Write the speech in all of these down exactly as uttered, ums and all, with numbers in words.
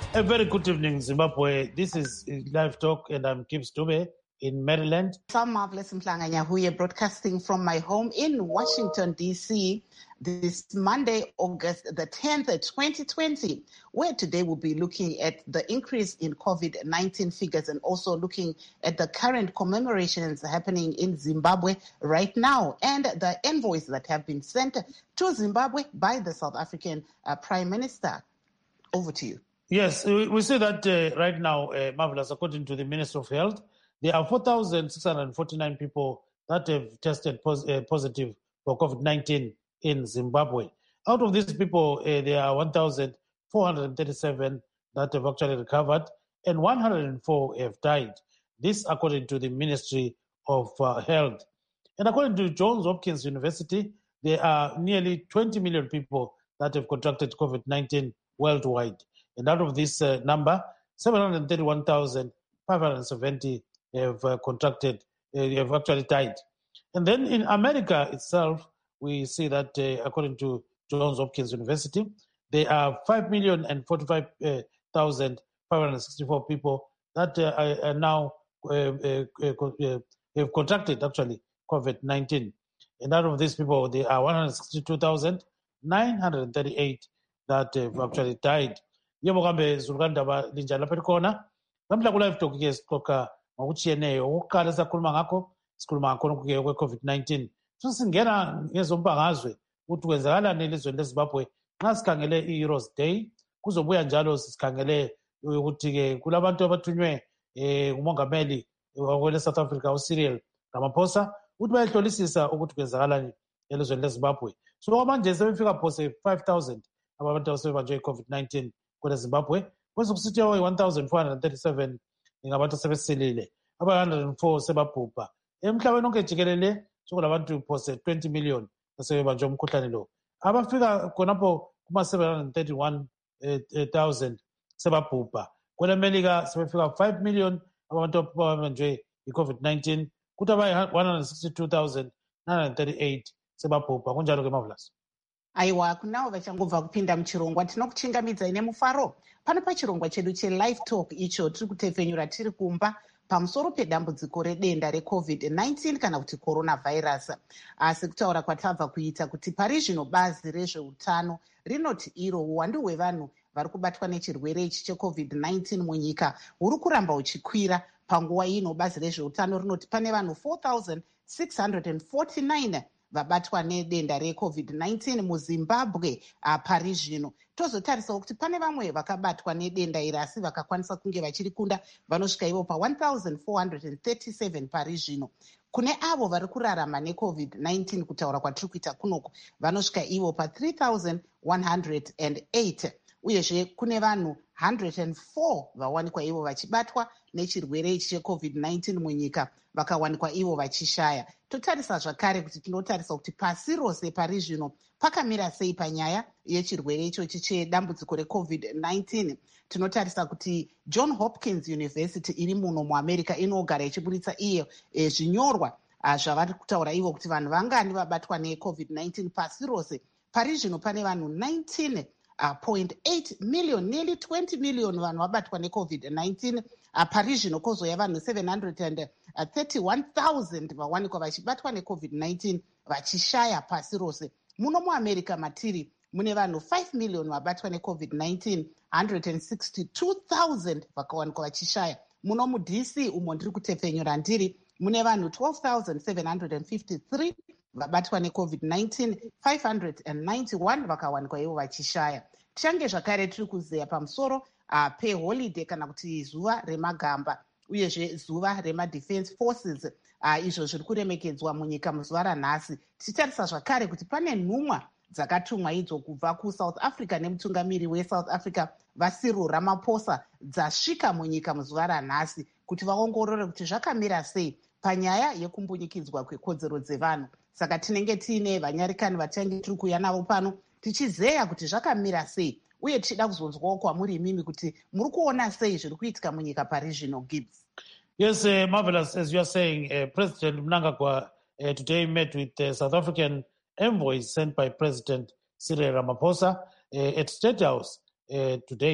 A very good evening, Zimbabwe. This is Live Talk, and I'm Gibbs Dube in Maryland. Some marvelous Mplanga Nyahuye broadcasting from my home in Washington, D C this Monday, August the tenth, twenty twenty, where today we'll be looking at the increase in COVID nineteen figures and also looking at the current commemorations happening in Zimbabwe right now and the envoys that have been sent to Zimbabwe by the South African uh, Prime Minister. Over to you. Yes, we see that uh, right now, uh, Marvelous, according to the Minister of Health, there are four thousand six hundred forty-nine people that have tested pos- uh, positive for COVID nineteen in Zimbabwe. Out of these people, uh, there are one thousand four hundred thirty-seven that have actually recovered and one hundred four have died. This according to the Ministry of uh, Health. And according to Johns Hopkins University, there are nearly twenty million people that have contracted COVID nineteen worldwide. And out of this uh, number, seven hundred thirty-one thousand five hundred seventy have uh, contracted, uh, have actually died. And then in America itself, we see that uh, according to Johns Hopkins University, there are five million forty-five thousand five hundred sixty-four people that uh, are, are now uh, uh, uh, have contracted actually COVID nineteen. And out of these people, there are one hundred sixty-two thousand nine hundred thirty-eight that have actually died. Yebo kambe zulukandaba linjani lapha khona namhla ku live talk ke siqoqa ngokutshiyeneyo okokuqala sakhuluma ngakho sikhuluma ngakho ke kwe-COVID nineteen so singena ngezombangazwe ukuthi kwenzakalani elizweni leZimbabwe nxa sikhangele i-Heroes Day kuzobuya njalo sikhangele ukuthi ke kulabantu abathunywe eh umongameli wele South Africa uCyril Ramaphosa ukuthi bayehlolisisa ukuthi kwenzakalani elizweni leZimbabwe. So manje sebefika phose five thousand abantu abasebanjwe i-COVID nineteen kwele Zimbabwe kwezokusithi one thousand four hundred thirty-seven ngabantu sebesilile aba one hundred four sebabhubha emhlabeni onke jikelele sokulabantu phose twenty million asebanjwe umkhuhlane lo abafika khonapho kuma seven hundred thirty-one thousand sebabhubha kwele America sebefika five million abantu ababanjwe i-COVID nineteen kuthi aba one hundred sixty-two thousand nine hundred thirty-eight sebabhubha kunjalo ke Marvelous. Aiwa kunawo vachangobva kupinda muchirongwa tinokuchingamidzai nemufaro pano pachirongwa chedu chelive talk icho tiri kutefenyura tiri kumba pamusoro pedambudziko redenda recovid nineteen kana kuti coronavirus. Asi kutaura kwatabva kuita kuti pari zvino bazi rezveutano rinoti iro uwandu hwevanhu vari kubatwa nechirwere ichi checovid nineteen munyika huri kuramba huchikwira. Panguva ino bazi rezveutano rinoti pane vanhu four thousand six hundred forty-nine vabatwa nedenda recovid nineteen muzimbabwe uh, pari zvino. Tozotarisawo kuti pane vamwe vakabatwa nedenda iri asi vakakwanisa kunge vachirikunda vanosvika ivo pa one thousand four hundred thirty-seven pari zvino. Kune avo vari kurarama necovid nineteen kutaura kwatiri kuita kunoko vanosvika ivo pa three thousand one hundred eight. Uyezve kune vanhu one hundred four vawanikwa ivo vachibatwa nechirwere ichi checovid nineteen munyika vakawanikwa ivo vachishaya. Totarisa zvakare kuti tinotarisa kuti pasi rose pari zvino pakamira sei panyaya yechirwere ichochi chedambudziko recovid nineteen. Tinotarisa kuti John Hopkins University iri muno muamerica inogara ichiburitsa iyo e, zvinyorwa uh, zvavari kutaura ivo kuti vanhu vangani vabatwa necovid nineteen pasi rose. Pari zvino pane vanhu nineteen point eight million, nearly twenty million vanhu vabatwa necovid nineteen. Uh, pari zvino kozoya vanhu seven hundred thirty-one thousand vawanikwa vachibatwa necovid nineteen vachishaya pasi rose. Muno muamerica matiri mune vanhu five million vabatwa necovid nineteen, one hundred sixty-two thousand vakawanikwa vachishaya. Muno muD C umo ndiri kutefenyura ndiri mune vanhu twelve thousand seven hundred fifty-three vabatwa necovid nineteen, five hundred ninety-one vakawanikwa ivo vachishaya. Tichange zvakare tiri kuzeya pamusoro uh, peholiday kana kuti zuva remagamba uyezve zuva remadefense forces uh, izvo zviri kuremekedzwa munyika muzuva ranhasi. Tichitarisa zvakare kuti pane nhumwa dzakatumwa idzo kubva kuSouth Africa nemutungamiri weSouth Africa vaCyril Ramaphosa dzasvika munyika muzuva ranhasi kuti vaongorore kuti zvakamira sei panyaya yekumbunyikidzwa kwekodzero dzevanhu. Saka tinenge tiine vanyarikani vatange tiri kuuya navo pano tichizeya kuti zvakamira sei uye tichida kuzonzwawo kwamuri imimi kuti muri kuona sei zviri kuitika munyika pari zvino. Gibbs. Yes, uh, Marvelous, as you are saying, uh, President Mnangagwa uh, today met with the uh, South African envoys sent by President Cyril Ramaphosa uh, at State House uh, today.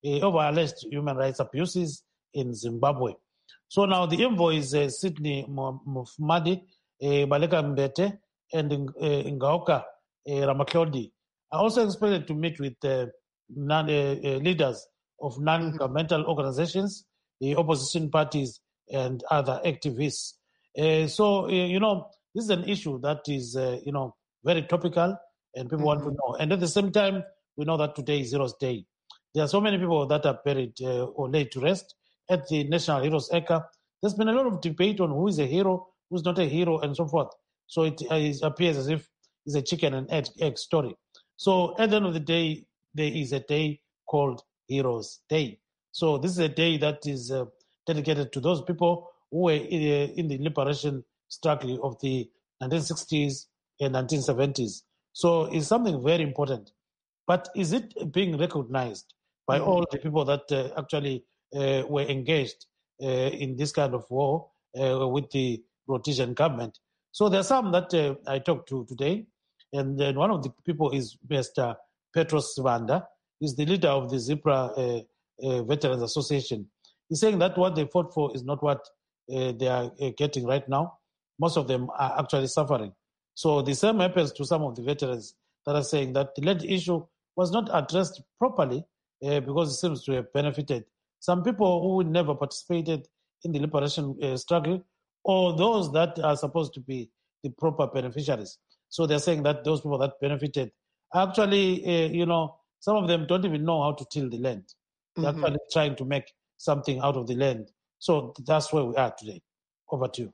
uh, over alleged human rights abuses in Zimbabwe. So now the envoys, uh, Sydney Mufmadi, uh, Baleka Mbete, and uh, Ngaoka uh, Ramaklodi are also expected to meet with uh, non, uh, uh, leaders of non-governmental mm-hmm. organizations, the opposition parties, and other activists. Uh, so, uh, you know, this is an issue that is, uh, you know, very topical, and people mm-hmm. want to know. And at the same time, we know that today is Heroes Day. There are so many people that are buried uh, or laid to rest at the National Heroes Acre. There's been a lot of debate on who is a hero, who's not a hero, and so forth. So it, uh, it appears as if it's a chicken and egg, egg story. So at the end of the day, there is a day called Heroes Day. So this is a day that is uh, dedicated to those people who were in, uh, in the liberation struggle of the nineteen sixties and nineteen seventies. So it's something very important. But is it being recognized by mm-hmm. all the people that uh, actually uh, were engaged uh, in this kind of war uh, with the Rhodesian government? So there are some that uh, I talked to today, and then one of the people is Mister Petros Vanda. He's the leader of the Zebra uh, uh, Veterans Association. He's saying that what they fought for is not what uh, they are uh, getting right now. Most of them are actually suffering. So the same happens to some of the veterans that are saying that the lead issue was not addressed properly uh, because it seems to have benefited some people who never participated in the liberation uh, struggle, or those that are supposed to be the proper beneficiaries. So they're saying that those people that benefited, actually, uh, you know, some of them don't even know how to till the land. They're mm-hmm. actually trying to make something out of the land. So that's where we are today. Over to you.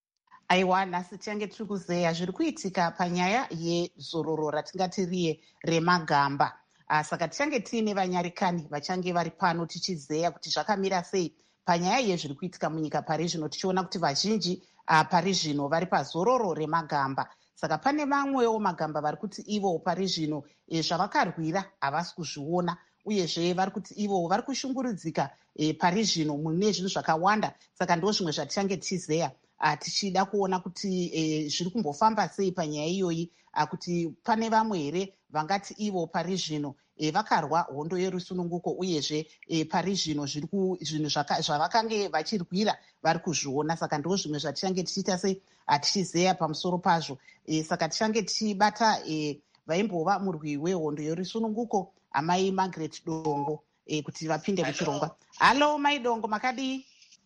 Aiwa, nhasi tinge tiri kuzeya zviri kuitika panyaya yezororo ratingati riye remagamba. Uh, saka tichange tiine vanyarikani vachange vari pano tichizeya kuti zvakamira sei panyaya yezviri kuitika munyika pari zvino, tichiona kuti vazhinji uh, pari zvino vari pazororo remagamba. Saka pane vamwewo magamba vari kuti ivo pari zvino e, zvavakarwira havasi kuzviona, uyezve vari kuti ivo vari kushungurudzika e, pari zvino mune zvinhu zvakawanda. Saka ndo zvimwe zvatichange tichizeya uh, tichida kuona kuti e, zviri kumbofamba sei panyaya iyoyi, uh, kuti pane vamwe here vangati ivo pari zvino e, vakarwa hondo yerusununguko, uyezve e, pari zvino zvinhu zvavakange vachirwira vari kuzviona. Saka ndo zvimwe zvatichange tichiita sei tichizeya pamusoro pazvo. E, saka tichange tichibata e, vaimbova murwi wehondo yerusununguko amai Margaret Dongo e, kuti vapinde muchirongwa. Halo mai Dongo, makadii?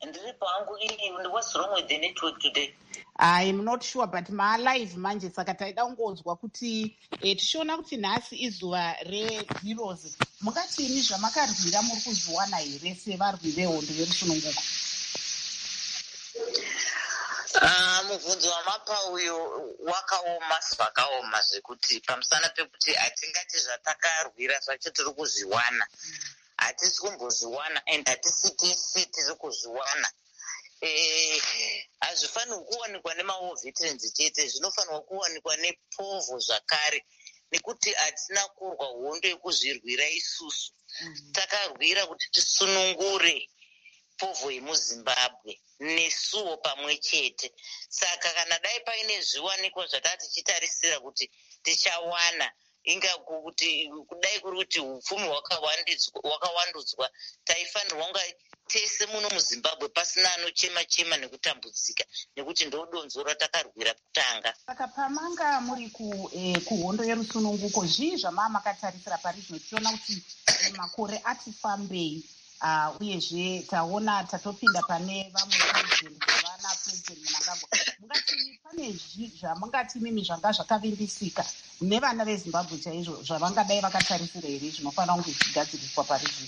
What's wrong with the network today? I'm not sure, but ma live manje, saka taida kungonzwa kuti eh, tichiona kuti nhasi izuva reheroes. Mukatini zvamakarwira muri kuzviwana here sevarwi vehondo yerusununguko? Ah, mubvunzo wamapa uyo wakaoma zvakaoma zvekuti pamusana pekuti hatingati zvatakarwira zvacho tiri kuzviwana. Hatisi kumbozviwana and hatisitisi tiri kuzviwana. Eh, hazvifanirwa kuwanikwa nemawo veterans chete, zvinofanirwa kuwanikwa nepovo zvakare, nekuti hatina kurwa hondo yekuzvirwira isusu. Mm-hmm. Takarwira kuti tisunungure povo yemuZimbabwe nesuwo pamwe chete. Saka kana dai paine zviwanikwa zvatati tichitarisira kuti tichawana, inga kuti kudai kuri kuti upfumi hwakawandudzwa, taifanirwa kunga tese muno muZimbabwe pasina anochema chema nekutambudzika, nekuti ndo donzo ratakarwira kutanga. Saka pamanga muri ku eh, kuhondo yerusununguko, zvii zvama makatarisira pari zvino, tichiona kuti eh, makore ati fambei, uh, uyezve taona tatopinda pane vamwe president vana president Mnangagwa. Mungati pane zvamungati mimi zvanga zvakavimbisika nevana veZimbabwe chaizvo zvavangadai vakatarisira here zvinofanira kunge zvichigadziriswa pari zvino?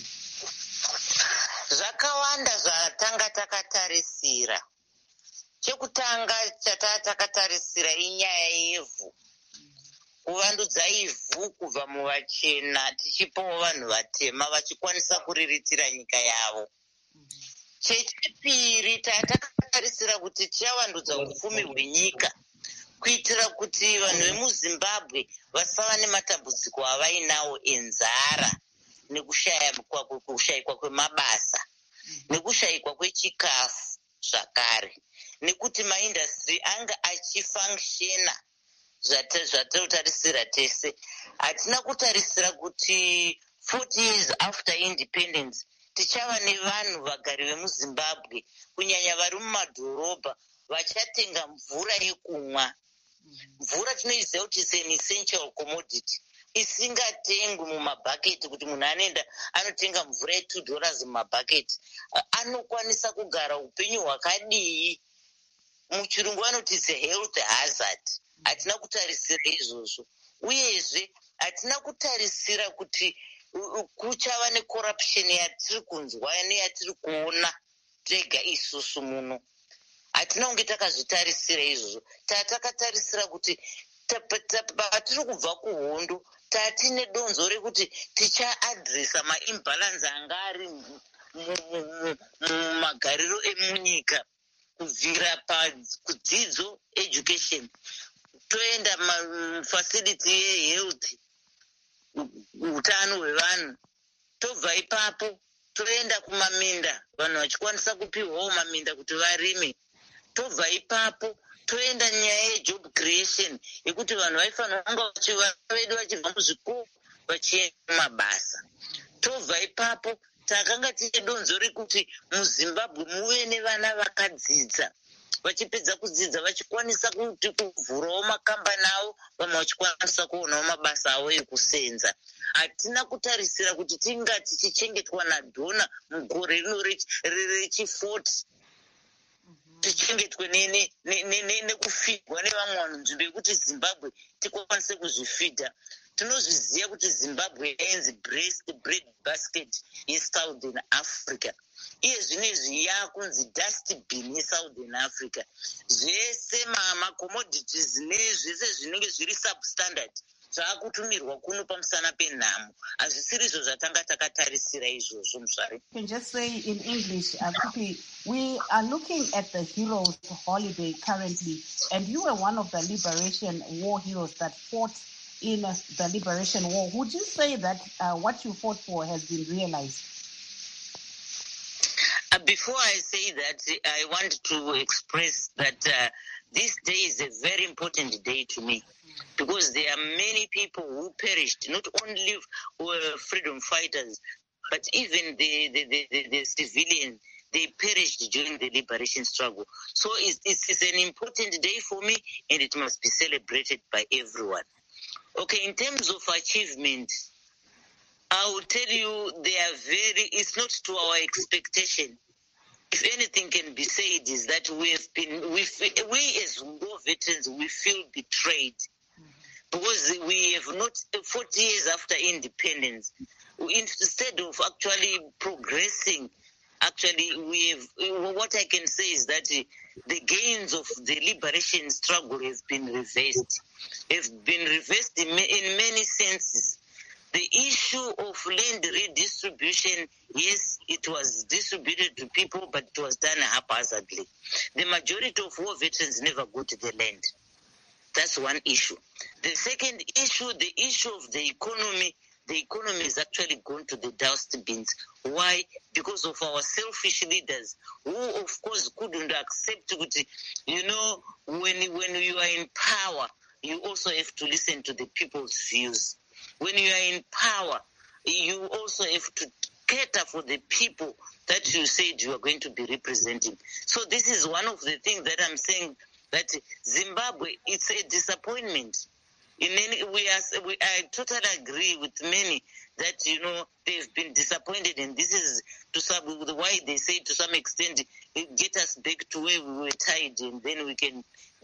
Zvakawanda zvatanga takatarisira. Chekutanga chatanga takatarisira inyaya yevhu. Kuvandudza ivhu kubva muvachena tichipawo vanhu vatema vachikwanisa kuriritira nyika yavo. Chechipiri takatarisira kuti tichavandudza upfumi hwenyika kuitira kuti vanhu vemuZimbabwe vasava nematambudziko avainawo enzara nekushayikwa kwemabasa nekushayikwa kwechikafu zvakare, nekuti maindastry anga achifangshena zvatotarisira tese. Hatina kutarisira kuti forty years after independence, tichava nevanhu vagari vemuzimbabwe kunyanya vari mumadhorobha vachatenga mvura yekumwa. Mvura tinoiziva kuti is an essential commodity isingatengwi mumabhaketi, kuti munhu anoenda anotenga mvura ye2 dollars mumabhaketi. Anokwanisa kugara upenyu hwakadii. Muchirungu vanoti it's a health hazard. Hatina kutarisira izvozvo. Uyezve hatina kutarisira kuti kuchava necorruption yatiri kunzwa neyatiri kuona tega isusu muno. Hatina kunge takazvitarisira izvozvo. Tatakatarisira kuti patiri kubva kuhondo tatine donzo rekuti tichaadresa maimbalance anga ari mumagariro emunyika, kubvira pakudzidzo education, toenda mafacility yehealth, utano hwevanhu, tobva ipapo toenda kumaminda, vanhu vachikwanisa kupiwawo maminda kuti varime, tobva ipapo toenda nyaya yejob creation yekuti vanhu vaifanira kunga vedu vachibva muzvikoro vachienda mumabasa. Tobva ipapo takanga tine donzo rekuti muzimbabwe muve nevana vakadzidza, vachipedza kudzidza vachikwanisa kuti kuvhurawo makambani avo, vamwe vachikwanisa kuonawo mabasa avo ekusenza. Hatina kutarisira kuti tinga tichichengetwa nadhona mugore rino rechi40 tichengetwe nekufidwa nevamwe vanhu nzvimbo yekuti Zimbabwe tikwanise kuzvifidha. Tinozviziva kuti Zimbabwe yainzi bread basket yeSouthern Africa. Iye zvinezvi yakunzi dustbin yeSouthern Africa. Zvese macommodities nezvese zvinenge zviri substandard zvaakutumirwa kuno pamusana penhamo. Hazvisiri izvo zvatanga takatarisira izvozvo muzvare. You can just say in English, uh, Kupi, we are looking at the Heroes Holiday currently, and you were one of the Liberation War heroes that fought in uh, the Liberation War. Would you say that uh, what you fought for has been realized? Uh, before I say that, I want to express that uh, this day is a very important day to me, because there are many people who perished, not only uh, freedom fighters, but even the, the, the, the, the civilians, they perished during the liberation struggle. So it's, it's, it's an important day for me, and it must be celebrated by everyone. Okay, in terms of achievement, I will tell you they are very, it's not to our expectation. If anything can be said is that we have been, we, we as war veterans, we feel betrayed. Because we have not, forty years after independence, instead of actually progressing, actually we have, what I can say is that the gains of the liberation struggle have been reversed, have been reversed in, in many senses. The issue of land redistribution, yes, it was distributed to people, but it was done haphazardly. The majority of war veterans never got the land. That's one issue. The second issue, the issue of the economy, the economy has actually gone to the dustbins. Why? Because of our selfish leaders who, of course, couldn't accept, you know, when, when you are in power, you also have to listen to the people's views. When you are in power, you also have to cater for the people that you said you are going to be representing. So this is one of the things that I'm saying, that Zimbabwe, it's a disappointment. In any, we are, we, I totally agree with many that, you know, they've been disappointed, and this is to some, why they say to some extent, get us back to where we were tied, and then we can,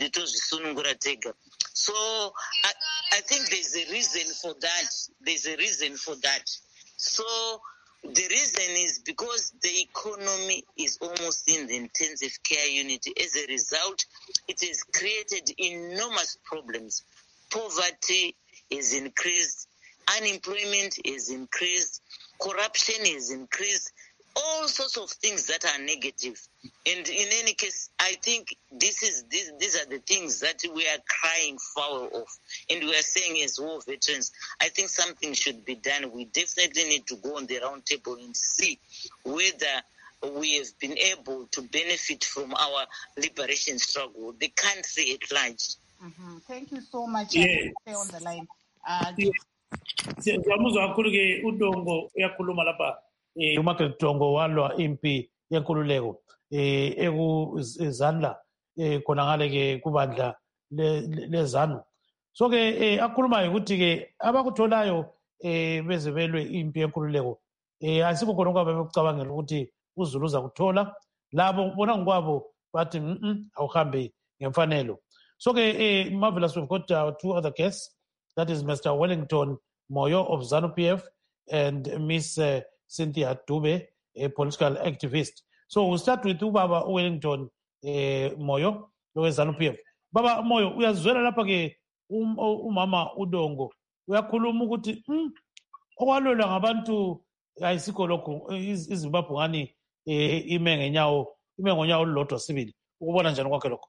so I, I think there's a reason for that. There's a reason for that. So the reason is because the economy is almost in the intensive care unit. As a result, it has created enormous problems. Poverty is increased, unemployment is increased, corruption is increased, all sorts of things that are negative. And in any case, I think this is this, these are the things that we are crying foul of. And we are saying as war veterans, I think something should be done. We definitely need to go on the round table and see whether we have been able to benefit from our liberation struggle, the country at large. Mm-hmm. Thank you so much. Yeah. Stay on the line. Uh, Yeah. Siyamuzwa kakhulu ke uDongo uyakhuluma lapha eh uMargaret Dongo walwa impi yenkululeko eh ekuzandla eh khona ngale ke kubandla lezanu. So ke akhuluma ukuthi ke abakutholayo eh bezebelwe impi yenkululeko eh asikho khona kwabe bekucabangela ukuthi uZulu uzakuthola labo bona ngokwabo bathi mhm awuhambe ngemfanelo. So ke eh marvelous, we've got uh, two other guests, that is Mister Wellington Moyo of ZANU P F and Miss uh, Cynthia Dube, a political activist. So we'll start with Baba Wellington uh, Moyo of ZANU P F. Baba Moyo, uyazwela lapha ke umama uDongo uyakhuluma ukuthi mm okwalwela ngabantu ayisikho lokho iZimbabwe ngani ime ngenyawo ime ngonyawo olulodwa sibili ukubona njani kwakhe lokho?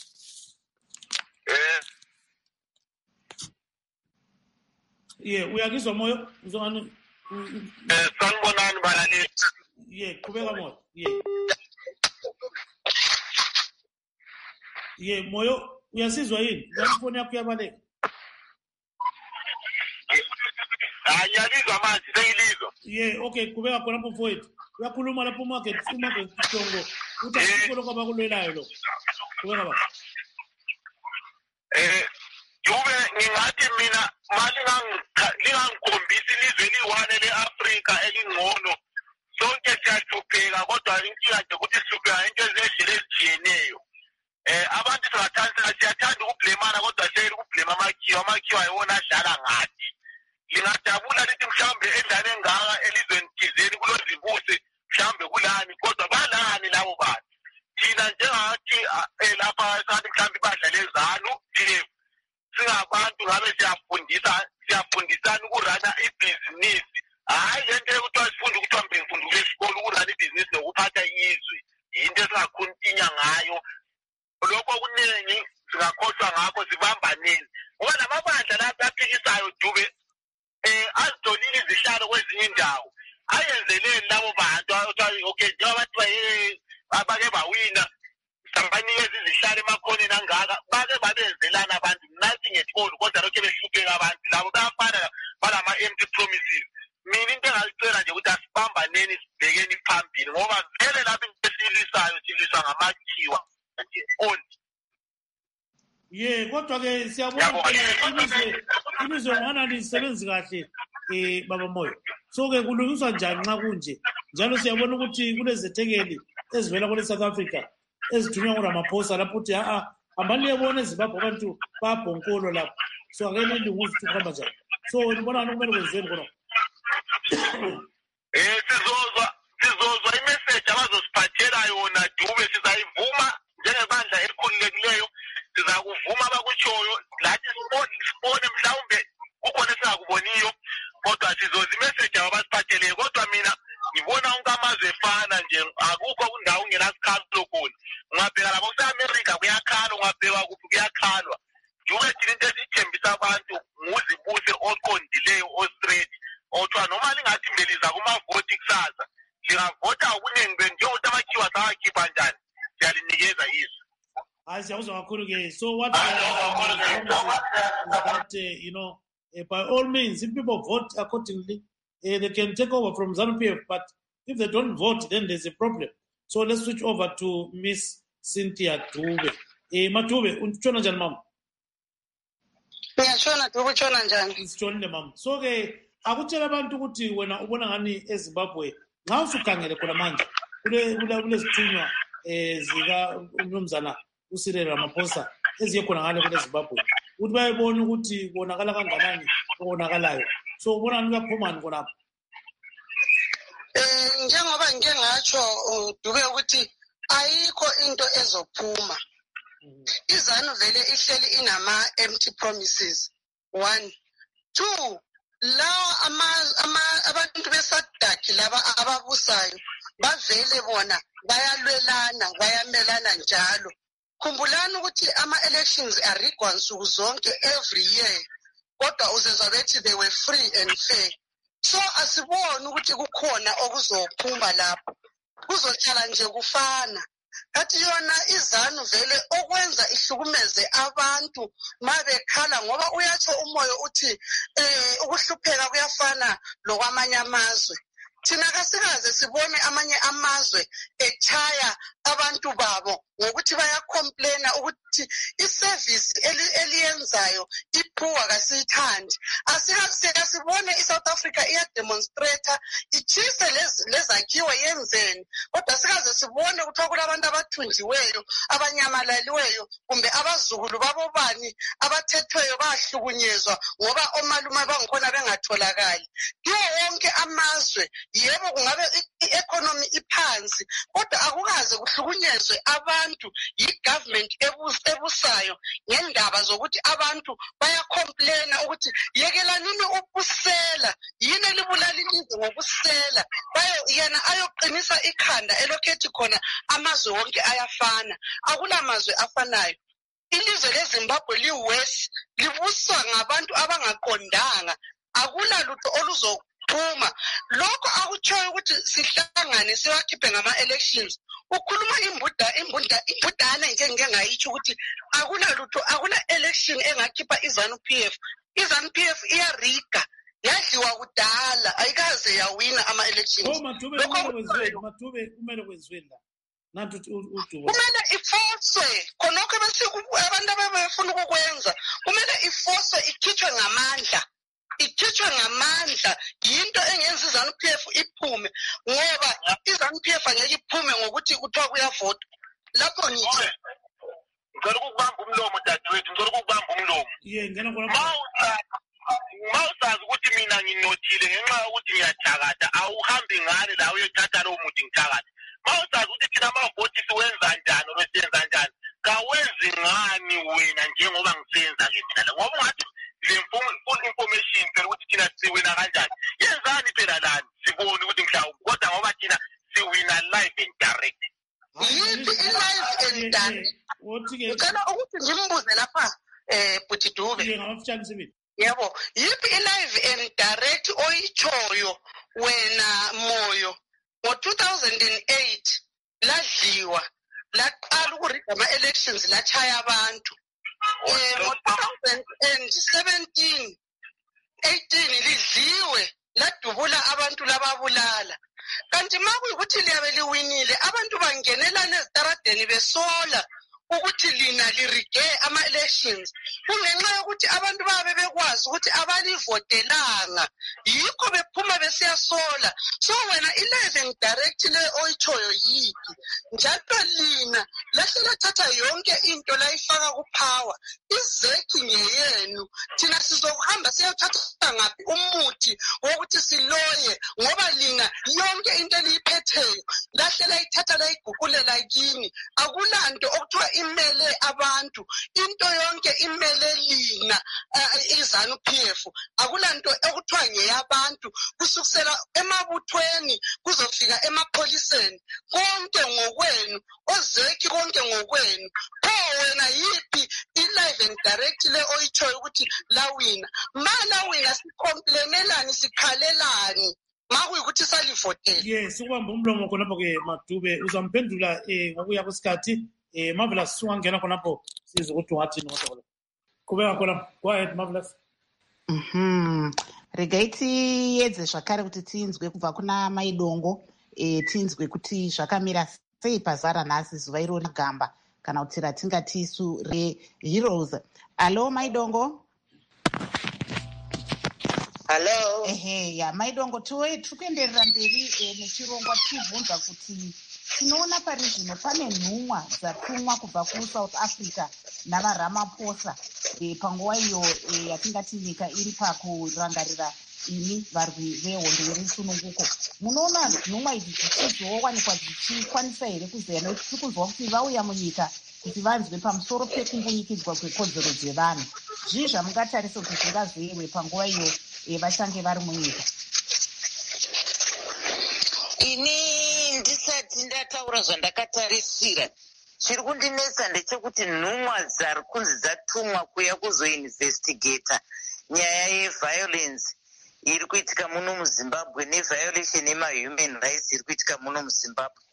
Eh yeah uyakizwa Moyo uzongani eh sanibonani balali yeah qhubeka Moyo yeah yeah Moyo uyasizwa yini ngifoni yakho yabaleka? Ayalizwa manje sengilizwa. Yeah, okay, kubeka khona lapho mfowethu. Uyakhuluma lapho market, market Dongo. Uthi asikho kwaba kulwelayo lo. Kubeka ba. Eh, Dube ngingathi mina mali ngangikhombisa ilizwe liwane leAfrika elingcono. Sonke siyahlupheka kodwa inkinga nje ukuthi sihlupheka into ezedlela ezijiyeneyo. Eh, abantu siyathanda siyathanda ukublemana kodwa seyili ukublema amakhiwa, amakhiwa ayona adlala ngathi. Ngingajabula lithi mhlambe endane engaka elizweni thizeni kulozibuse mhlambe kulani kodwa balani labo bantu thina njengathi lapha sathi mhlambe badlala ezanu thina singabantu ngabe siyafundisa siyafundisana ukurana ibhizinisi hayi lento yokuthi asifunde ukuthi ambe ngifunde esikole ukurana ibhizinisi nokuphatha izwe into esingakhuntinya ngayo lokho kuningi singakhohlwa ngakho sibambaneni ngoba namabandla lapha aphikisayo Dube eh azidolile izihlalo kwezinye indawo ayenzeleni labo bantu okay njengoba bathiwa eh abake bawina sabanikeza izihlalo emakhoneni angaka bake babenzelana abantu nathi ngetholo kodwa lokho behlupheka abantu labo bayafana balama empty promises. Mina into engayicela nje ukuthi asibambaneni sibhekeni phambili ngoba vele lapho esilisayo siliswa ngamakhiwa nje on. Yeah, kodwa ke siyabona imizwe imizwe ngana lisebenzi kahle eh baba Moyo. So ke kulungiswa njani nxa kunje? Njalo siyabona ukuthi kulezethekeli ezivela kule South Africa ezithunywa nguRamaphosa lapho uthi a ambali yebona eZimbabwe abantu babhonkolo lapho. So ake lilunguzi ukuthi kuhamba njani. So ngibona kumele kwenzeni khona. Eh sizozwa sizozwa imessage abazosiphathela yona Dube sizayivuma njengebandla elikhululekileyo. Sizakuvuma abakutshoyo lathi sibone mhlawumbe ukhona esingakuboniyo kodwa sizoza imessage abasiphathele kodwa mina ngibona onke amazwe efana nje akukho kundawo ungenasikhalo khona ungabheka lapho kuseAmerica kuyakhala ungabheka kuphi kuyakhalwa Dube thina into esithembisa abantu nguzibuse oqondileyo ostraight othiwa noma lingathi mbeliza kumavoti kusasa lingavota okuningi benjengokuthi amakhiwa sawakhipha njani siyalinikeza izwe. As I was okay, so what uh, that uh, you know, uh, by all means, if people vote accordingly, uh, they can take over from ZANU P F. But if they don't vote, then there's a problem. So let's switch over to Miss Cynthia Dube. Eh, Matube, unchona njani mama? Ngiyachona Dube, uchona njani? Isichonile mama. So ke akutshela abantu ukuthi wena ubona ngani eZimbabwe nxa usukhangele khona manje kule kule zithunywa eh zika umnumzana uCyril Ramaphosa eziye khona ngale kule Zimbabwe ukuthi bayebona ukuthi konakala kanganani okonakalayo. So ubona nikuyaphumani khonapho? Eh njengoba ngike ngatsho Dube ukuthi ayikho into ezophuma. IZANU vele ihleli inama empty promises. One. Two, la ama abantu besadaki laba ababusayo bavele bona bayalwelana bayamelana njalo. Khumbulani ukuthi ama-elections arigwa nsuku zonke every year kodwa uzezwa bethi they were free and fair. So asiboni ukuthi kukhona okuzophuma lapho kuzohlala nje kufana kathi yona izanu vele okwenza ihlukumeze abantu mabekhala ngoba uyatsho umoya uthi eh ukuhlupheka kuyafana lokwamanye amazwe. Thina kasikaze sibone amanye amazwe echaya abantu babo ngokuthi bayacomplaina ukuthi iservice eliyenzayo iphuwa kasiyithandi. Asika sibone iSouth Africa iyademonstrate ichise lezakhiwo yenzeni, kodwa sikaze sibone ukuthi kulabantu abathunjiweyo, abanyamalaliweyo kumbe abazukulu babobani abathethweyo bahlukunyezwa ngoba omalume bangikhona bengatholakali. Kuwo wonke amazwe yebo kungabe i-economy iphansi, kodwa akukaze kuhlukunyezwe abantu yi-government ebusayo ngendaba zokuthi abantu bayacomplaina ukuthi yekelanini ubusela, yini elibulala ilizwe ngobusela. Bayo yena ayoqinisa ikhanda elokhethi khona amazwe wonke ayafana. Akula mazwe afanayo. Ilizwe leZimbabwe liwest libuswa ngabantu abangaqondanga. Akula lutho oluzo Puma lokho akutshoyo ukuthi sihlangane siwakhiphe ngama-elections. Ukhuluma imbuda imbunda imbudane nje ngeke ngayitsho ukuthi akuna lutho akuna election engakhipha iZanu P F. iZanu P F iyariga yadliwa kudala ayikaze yawina ama-elections. Oh Matube kumele kwezweni Matube kumele kwezweni la. Nathi udubo. Kumele ifoswe khonokho bese abantu abafuna ukukwenza kumele ifoswe ikhitshwe ngamandla. Ikhitshwe ngamandla yinto engenza iZanu P F iphume ngoba iZanu P F angeke iphume ngokuthi kuthiwa kuyavota. Lapho ngithi ngicela ukubamba umlomo dadewethu, ngicela ukubamba umlomo. Ye ngena khona. Mawusazi ukuthi mina nginothile ngenxa yokuthi ngiyathakatha, awuhambi ngani la uyothatha lowo muntu ngithakatha. Mawusazi ukuthi thina amavoti siwenza njani orosenza njani, kawenzi ngani wena njengoba ngisenza ke mina la ngoba ungathi le full information phela ukuthi thina siwina kanjani. Yenzani phela lani sibone ukuthi mhlawumbe kodwa ngoba thina siwina live and direct. Yipi i-live and direct? Ngicela ukuthi ngimbuze lapha eh Bhuti Dube. Yebo, yipi i-live and direct oyichoyo wena Moyo ngo two thousand eight ladliwa laqala ukurida ama-elections lachaya abantu. Eh ngo two thousand seventeen eighteen lidliwe ladubula abantu lababulala. Kanti makuyikuthi liyabe liwinile abantu bangenelana ezitaradeni besola ukuthi lina lirige ama-elections kungenxa yokuthi abantu babe bekwazi ukuthi abalivotelanga yikho bephuma besiyasola. So wena i-live and direct le oyichoyo yipi njalo lina lahle lathatha yonke into layifaka kupower. Izeki ngeyenu, thina sizokuhamba siyothatha ngaphi umuthi wokuthi siloye ngoba lina yonke into eliyiphetheyo lahle layithatha layiguqulela kini. Akulanto okuthiwa imele abantu, into yonke imele lina iZanu P F. Akulanto ekuthiwa ngeyabantu kusukisela emabuthweni kuzofika emapholiseni konke ngokwenu, ozeki konke ngokwenu. Pho wena yipi i-live and direct le oyichoyo ukuthi lawina? Malawina sicomplainelani sikhalelani makuyikuthi salivotela? Yes, ubamba umlomo khonapho ke Madube uzamphendula eh ngokuya kwesikhathi. Eh Marvelous ungangena khonapho size ukuthi ungathini ngoba kubeka khona. Go ahead Marvelous. Mhm. Regaiti yedze zvakare kuti tinzwe kubva kuna Maidongo eh tinzwe kuti zvakamira sei pazara nhasi zuva iro gamba kana kuti ratingati isu reheroes. Allo Maidongo? Hello. Ehe ya Maidongo tiri kuenderera mberi nechirongwa tichibvunza kuti tinoona pari zvino pane nhumwa dzatumwa kubva kuSouth Africa navaRamaphosa panguva iyo yatingati nyika iri pakurangarira imi varwi vehondo yerusununguko. Munoona nhumwa idzi dzichizowanikwa dzichikwanisa here kuzeya nekuti tiri kuzwa kuti vauya munyika kuti vanzwe pamusoro pekungunyikidzwa kwekodzero dzevanhu. Zvii zvamungatarisa kuti zvingazoyewe panguva iyo vachange vari munyika? Ini ndisati ndataura zvandakatarisira, chiri kundinetsa ndechekuti nhumwa dzari kunzi dzatumwa kuya kuzoinvestigata nyaya yeviolence iri kuitika muno muZimbabwe neviolation yemahuman rights iri kuitika muno muZimbabwe.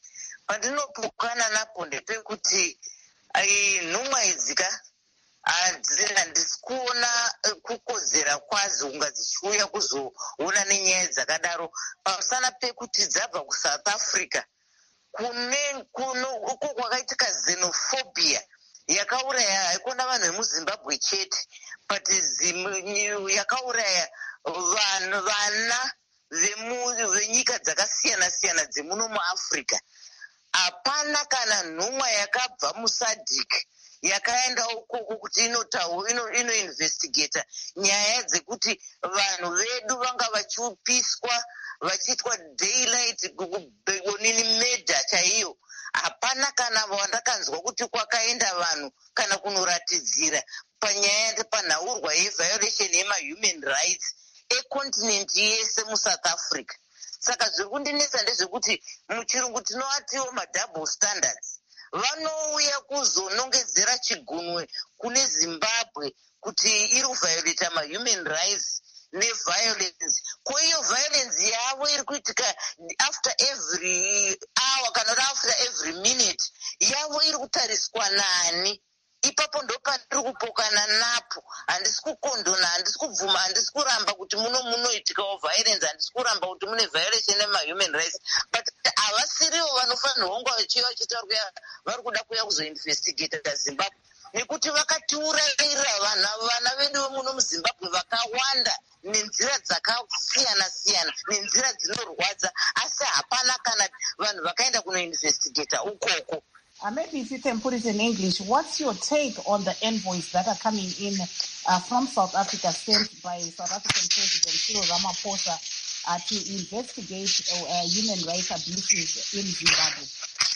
pandinopokana napo ndepekuti nhumwa idzi ka handisi kuona kukodzera kwadzo kunga dzichiuya kuzoona nenyaya dzakadaro pamusana pekuti dzabva kusouth africa kune kuno uko kwakaitika xenophobia yakauraya haikona vanhu vemuzimbabwe chete but yakauraya vanhu vana venyika dzakasiyana siyana dzemuno muafrica. Hapana kana nhumwa yakabva musadhik yakaenda ukoko kuti inoinvestigata nyaya dzekuti vanhu vedu vanga vachiupiswa vachiitwa daylight nini medha chaiyo. Hapana kana wandakanzwa kuti kwakaenda vanhu kana kunoratidzira panyaya panhaurwa yeviolation yemahuman rights econtinent yese muSouth Africa. Saka zviri kundinetsa ndezvekuti muchirungu tinovatiwo madouble standards. Vanouya kuzonongedzera chigunwe kune Zimbabwe kuti iri kuviolata mahuman rights neviolence. Ko iyo violence yavo iri kuitika after every hour kana after every minute yavo iri kutariswa nani? Ipapo ndo pandiri kupokana napo. Handisi kukondona, handisi kubvuma, handisi kuramba kuti muno munoitikawo violence, handisi kuramba kuti mune violation yemahuman rights, but havasiriwo vanofanirwa kunge vachiuya vachitaura vari kuda kuuya kuzoinvestigata Zimbabwe, nekuti vakatiurayira vana vana vedu vemuno muZimbabwe vakawanda nenzira dzakasiyana siyana nenzira dzinorwadza, asi hapana kana vanhu vakaenda kunoinvestigata ukoko. Uh, maybe if you can put it in English, what's your take on the envoys that are coming in uh, from South Africa sent by South African President Cyril Ramaphosa uh, to investigate uh, uh, human rights abuses in Zimbabwe?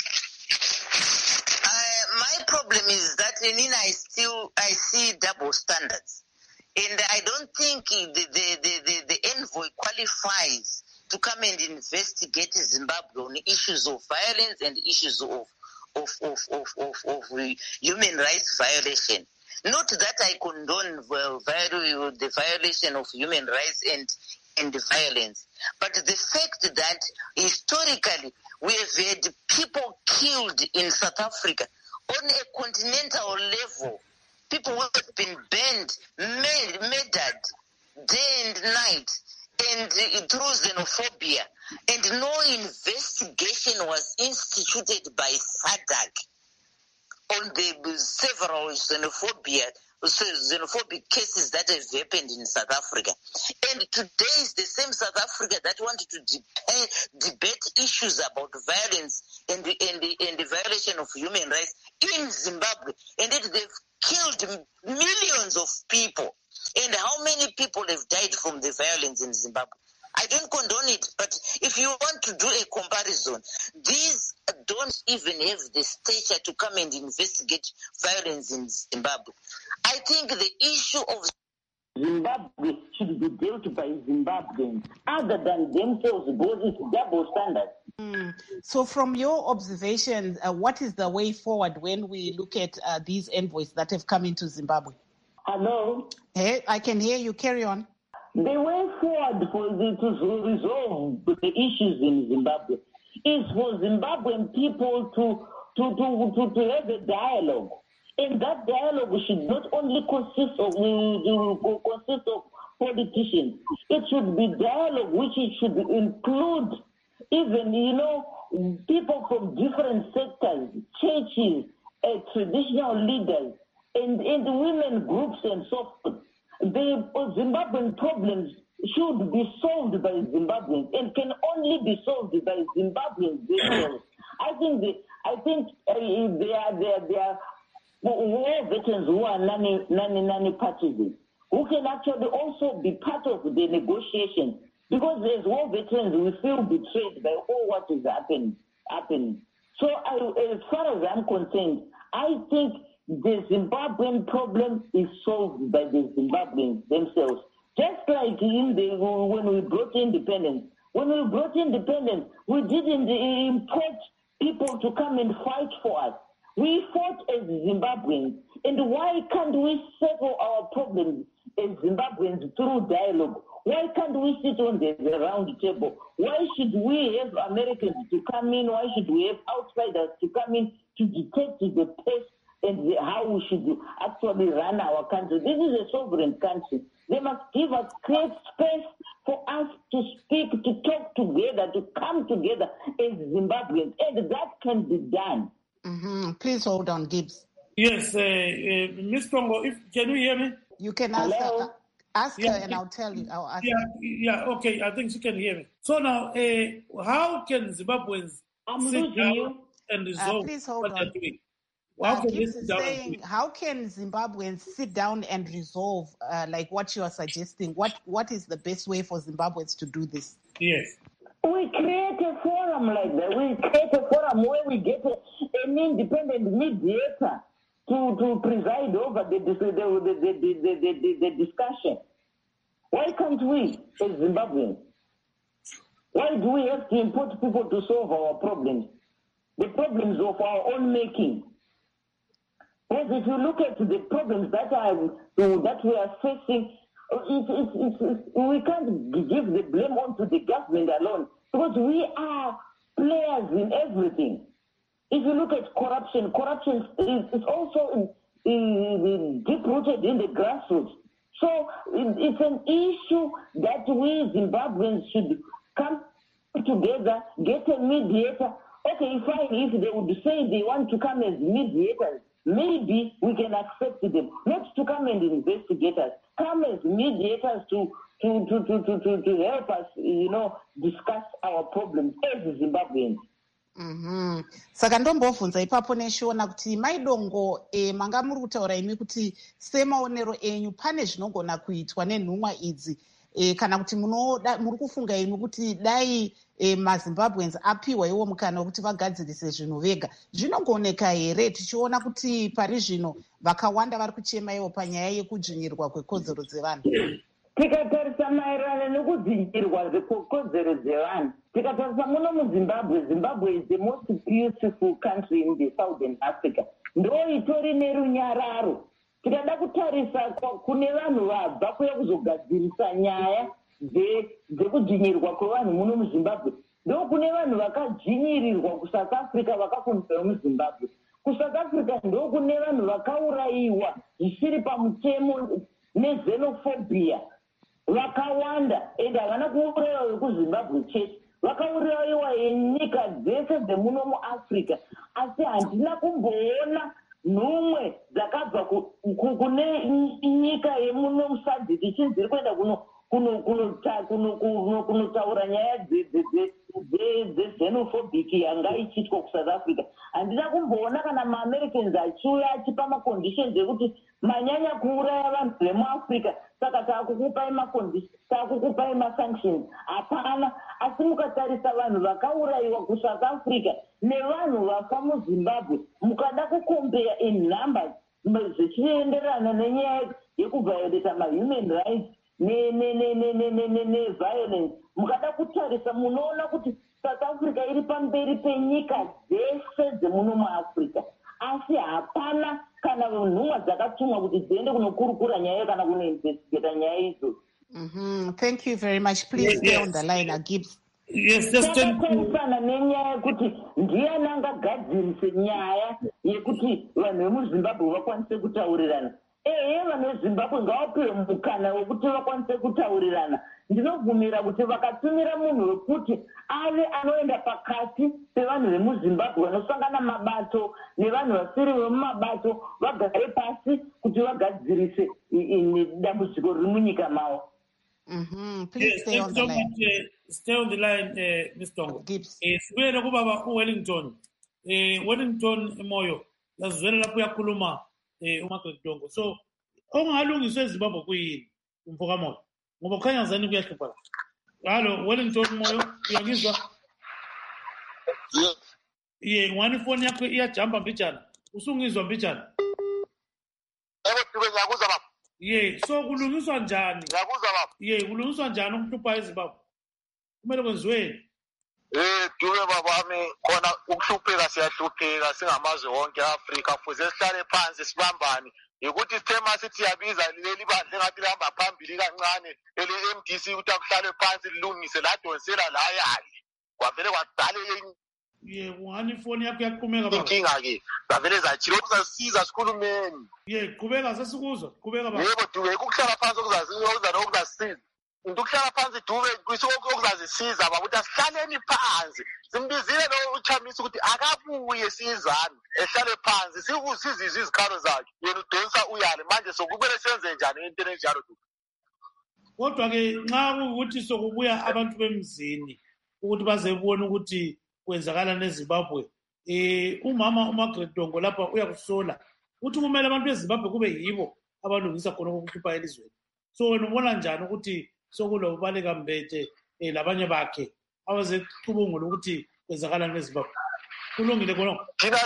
Uh, my problem is that in I still I see double standards, and I don't think the the, the, the, the envoy qualifies to come and investigate Zimbabwe on issues of violence and issues of Of, of, of, of, of human rights violation. Not that I condone well, the violation of human rights and, and the violence, but the fact that historically we have had people killed in South Africa on a continental level, people who have been burned, murdered day and night, and through xenophobia, and no investigation was instituted by SADC on the several xenophobia, xenophobic cases that have happened in South Africa. And today is the same South Africa that wanted to debate, debate issues about violence and the, and, the, and the violation of human rights in Zimbabwe. And yet they've killed millions of people. And how many people have died from the violence in Zimbabwe? I don't condone it, but if you want to do a comparison, these don't even have the stature to come and investigate violence in Zimbabwe. I think the issue of Zimbabwe should be dealt by Zimbabweans other than themselves, because it's double standards. Mm. So from your observation, uh, what is the way forward when we look at uh, these envoys that have come into Zimbabwe? Hello? Hey, I can hear you. Carry on. The way forward for the, to resolve the issues in Zimbabwe is for Zimbabwean people to, to, to, to, to have a dialogue. And that dialogue should not only consist of, uh, consist of politicians. It should be dialogue which it should include even, you know, people from different sectors, churches, uh, traditional leaders, and, and women groups and so forth. The Zimbabwean problems should be solved by Zimbabweans and can only be solved by Zimbabweans themselves. I think the, I think uh, they are they are, they are war veterans who are nanny nanny nanny partisans who can actually also be part of the negotiations, because as war veterans we feel betrayed by all what is happening happening. So I, as far as I'm concerned, I think the Zimbabwean problem is solved by the Zimbabweans themselves. Just like in the, when we brought independence. When we brought independence, we didn't import people to come and fight for us. We fought as Zimbabweans. And why can't we settle our problems as Zimbabweans through dialogue. Why can't we sit on the, the round table? Why should we have Americans to come in? Why should we have outsiders to come in to detect the pace and the, how we should actually run our country? This is a sovereign country. They must give us create space for us to speak, to talk together, to come together as Zimbabweans, and that can be done. Mm-hmm. Please hold on, Gibbs. Yes, uh, uh, Miz Tongo, if, can you hear me? You can ask Hello? her, ask Yeah. her and I'll tell you. I'll ask Yeah, her. yeah, okay, I think she can hear me. So now, uh, how can Zimbabweans I'm sit losing down you. and resolve please hold what on. they're doing? How Uh, can they Gibbs sit is down and do saying, it? how can Zimbabweans sit down and resolve, uh, like what you are suggesting? What What is the best way for Zimbabweans to do this? Yes. We create a forum like that. We create a forum where we get a, an independent mediator to, to preside over the, the, the, the, the, the, the, the discussion. Why can't we, as Zimbabweans? Why do we have to import people to solve our problems? The problems of our own making. Because if you look at the problems that are that we are facing, it, it, it, it, we can't give the blame onto the government alone, because we are players in everything. If you look at corruption, corruption is, is also deep-rooted in the grassroots. So it, it's an issue that we Zimbabweans should come together, get a mediator. Okay, fine, if they would say they want to come as mediators, maybe we can accept them. Not to come and investigate us, come as mediators to to, to, to, to, to, to help us, you know, discuss our problems as Zimbabweans. Mm-hmm. Saka ndombobvunza ipapo neshiona kuti maidongo e, manga muri kutaura imi kuti semaonero enyu pane zvinogona kuitwa nenhumwa idzi e, kana kuti muri kufunga imi kuti dai e, mazimbabweans apiwa iwo mukana wekuti vagadzirise zvinhu vega, zvinogoneka here tichiona kuti pari zvino vakawanda vari kuchema iwo panyaya yekudzvinyirwa kwekodzero dzevanhu? Tikatarisa maererano nekudzvinyirwa kwekodzero dzevanhu, tikatarisa muno muzimbabwe, zimbabwe is the most beautiful country in the southern Africa. Ndo itori nerunyararo. Tikada kutarisa kune vanhu vabva kuya kuzogadzirisa nyaya dzekudzvinyirwa kwevanhu muno muzimbabwe, ndo kune vanhu vakadzvinyirirwa kusouth Africa vakafundira muzimbabwe. Kusouth Africa ndo kune vanhu vakaurayiwa zvisiri pamutemo nezenophobia vakawanda, ende havana kuurayiwa vekuzimbabwe chete, vakaurayiwa yenyika dzese dzemuno muafrica. Asi handina kumboona nhumwe dzakabva kune nyika yemuno musadc ichinziri kuenda kunotaura nyaya dzexenophobic yanga ichiitwa kusouth Africa. Handina kumboona kana maamericans achiuya achipa maconditions ekuti manyanya kuuraya vanhu vemuafrica, saka taakukupai maconditions, taakukupai masanctions. Hapana. Asi mukatarisa vanhu vakaurayiwa kusouth Africa nevanhu vafa muzimbabwe, mukada kukombeya in numbers zvichienderana nenyaya yekuviolata mahuman rights neviolence, mukada kutarisa munoona kuti South Africa iri pamberi penyika dzese dzemuno muafrica. Asi hapana kana nhumwa dzakatumwa kuti dziende kunokurukura nyaya kana kunoinvestigata nyaya idzo. Mm-hmm. Thank you very much. Please Yes, stay yes. on the line, Gibbs. Yes, just tell me. Takatarisana nenyaya yekuti ndiani angagadzirise nyaya yekuti vanhu vemuzimbabwe vakwanise kutaurirana. Ehe, vanhu vezimbabwe ngavapiwe mukana wekuti vakwanise kutaurirana. Ndinobvumira kuti vakatumira munhu wekuti ave anoenda pakati pevanhu vemuzimbabwe vanosangana mabato nevanhu vasiri vemumabato, vagare pasi kuti vagadzirise dambudziko riri munyika mavo. Mm-hmm. Please Yes, stay thank on you the so line. much. Uh, stay on the line, uh, Miz Tongo. Gibbs. Eh, sibuyele kubaba uWellington. Eh, Wellington Moyo, yazwela lapho uyakhuluma eh uMargaret Tongo. So, ongalungiswe eZimbabwe kuyini umfoka moyo? Ngoba kukhanya ngizani kuyahlupha la. Hallo, Wellington Moyo, uyangizwa? Yebo. Ye, ngwani phone yakho iyajamba mbijana. Usungizwa mbijana? Yebo, Dube, ngiyakuzwa baba. Ye, so kulungiswa njani? Ngiyakuzwa baba. Ye, kulungiswa njani ukuhlupha eZimbabwe? Kumele kwenziweni? Eh, Dube babami, khona ukuhlupheka siyahlupheka singamazwe wonke eAfrika, fuze sihlale phansi sibambane yikuthi sithema sithi siyabiza leli bandla engathi lihamba phambili kancane ele-M D C ukuthi akuhlalwe phansi lilungise ladonsela layali kwavele kwadala ye ungani ifoni yakho yaqhumeka baba inkinga-ke zavele zachile okuzasisiza sikhulumeni ye qhubeka sesikuzwa qhubeka baba yebo Dube ukuhlala phansi okuzasisiza into ukuhlala phansi Dube okuzazisiza baba ukuthi asihlaleni phansi simbizile lo uchamisa ukuthi akabuye sizana ehlale phansi sizizwe izikhalo zakhe yena udonsa uyale manje sokumele senze njani into enjalo Dube kodwa-ke nxa kuwukuthi sokubuya abantu bemzini ukuthi bazebona ukuthi kwenzakala neZimbabwe eh umama uMargaret Dongo lapha uyakusola ukuthi kumele abantu beZimbabwe kube yibo abalungisa khona ukukhipha elizweni so wena ubona njani ukuthi sokulo ubaleka mbethe eh labanye bakhe abazecubungula ukuthi kwenzakala neZimbabwe kulungile khona thina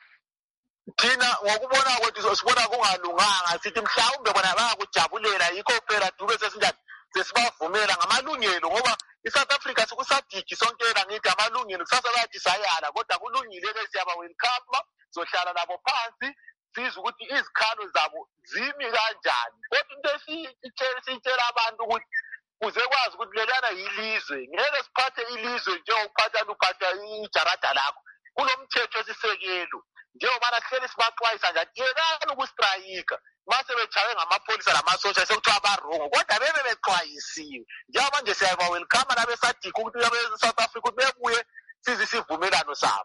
thina ngokubona kwethu sibona kungalunganga sithi mhlawumbe bona bayakujabulela yikho phela Dube sesinjani sesibavumela ngamalungelo ngoba iSouth Africa sikusadigi sonkela ngithi amalungelo kusasa bayadisayala kodwa kulungile-ke siyaba welcome sohlala nabo phansi sizwe ukuthi izikhalo zabo zimi kanjani kodwa into esiyitshela abantu ukuthi kuze kwazi ukuthi lelana yilizwe ngeke siphathe ilizwe njengokuphatha luphatha ijarada lakho kulo mthetho esisekelo njengobana sihleli sibaxwayisa njani yekani ukustrayika mase bechawe ngamapholisa lamasosha sekuthiwa abarongo kodwa bebe bexwayisiwe njengoba nje siyaba-welcome nabesadikha ukuthi abe-South Africa ukuthi bebuye size isivumelano sabo.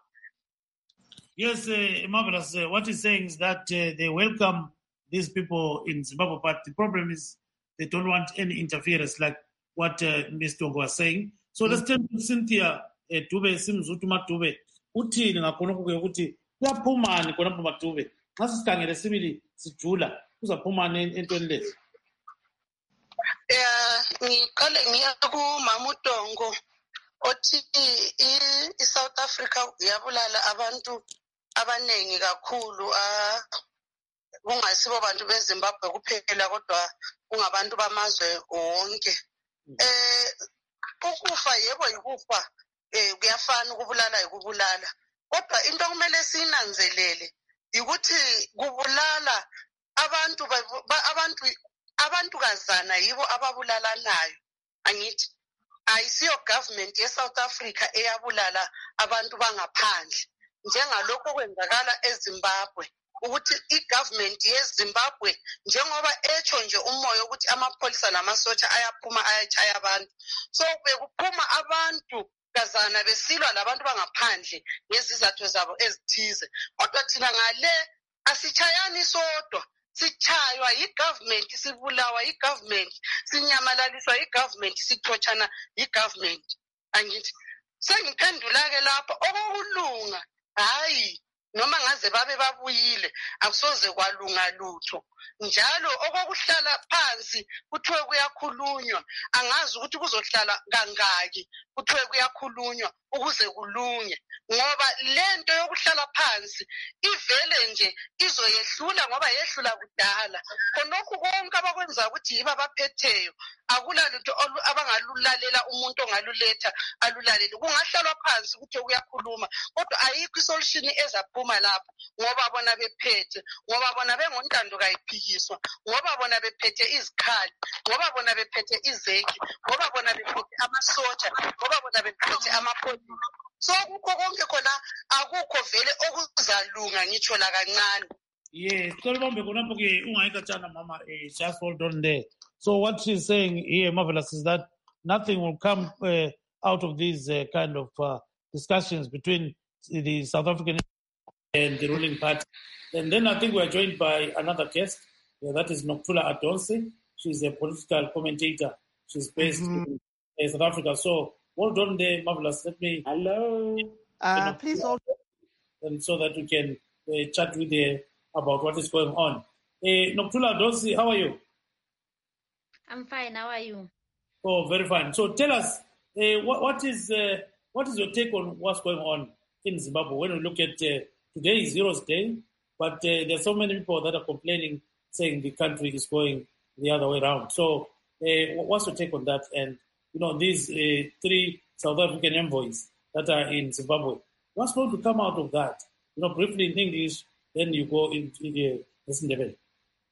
Yes, uh, Marvelous. Uh, what he's saying is that uh, they welcome these people in Zimbabwe, but the problem is they don't want any interference like what uh, Miz Dongo was saying. So mm-hmm. let's turn to Cynthia uh, Dube, Simzutu Matube. Uthini ngakhonokho ke ukuthi kuyaphumani khonapho Matube. Xa sikhangele sibili sijula kuzaphumani entweni lezi. Yeah, ngiqale ngiya kuMama uDongo othi iSouth Africa yabulala abantu abanengi kakhulu ah kungasibo bantu beZimbabwe kuphela kodwa kungabantu bamazwe wonke. Eh ukufa yebo yikufa eh kuyafana ukubulala ikubulala kodwa into kumele sinanzelele ukuthi kubulala abantu abantu abantu kazana yibo ababulalanayo angithi ayisiyo government yeSouth Africa eyabulala abantu bangaphandle njengalokho kwenzakala eZimbabwe ukuthi igovernment yeZimbabwe njengoba echo nje umoya ukuthi amapholisa namasotsha ayaphuma ayachaya abantu so bekuphuma abantu kazana besilwa labantu bangaphandle ngezizathu zabo ezithize kodwa thina ngale asichayani sodwa sichaywa yigovernment sibulawa yigovernment sinyamalaliswa yigovernment sithochana yigovernment angithi sengiphendula ke lapha okulunga hayi noma ngaze babe babuyile akusoze kwalunga lutho njalo okokuhlala phansi kuthiwe kuyakhulunywa angazi ukuthi kuzohlala kangaki kuthiwe kuyakhulunywa ukuze kulunge ngoba lento yokuhlala phansi ivele nje izoyehlula ngoba yehlula kudala khonokho konke abakwenza ukuthi yiba baphetheyo akula lutho abangalulalela umuntu ongaluletha alulalele kungahlalwa phansi ukuthi kuyakhuluma kodwa ayikho isolution ezaphuma lapho ngoba bona bephethe ngoba bona bengontando kayiphikiswa ngoba bona bephethe izikhali ngoba bona bephethe izeki ngoba bona bephethe amasotsha ngoba bona bephethe amapholisa so kukho konke khona akukho vele okuzalunga ngitsho la kancane. Yes, Kolombe khonapho ke ungayikatshana mama eh just hold on there. So what she's saying here, Marvelous, is that nothing will come uh, out of these uh, kind of uh, discussions between the South African and the ruling party. And then I think we are joined by another guest. Yeah, that is Nokuthula Adonsi. She's a political commentator. She's based mm-hmm. in uh, South Africa. So hold on there, Marvelous. Let me... Hello. Uh, please hold on. And so that we can uh, chat with her about what is going on. Uh, Nokuthula Adonsi, how are you? I'm fine. How are you? Oh, very fine. So tell us, uh, what, what is uh, what is your take on what's going on in Zimbabwe? When we look at uh, today is Heroes Day, but uh, there are so many people that are complaining, saying the country is going the other way around. So uh, what's your take on that? And, you know, these uh, three South African envoys that are in Zimbabwe, what's going to come out of that? You know, briefly in English, then you go into the Indebele.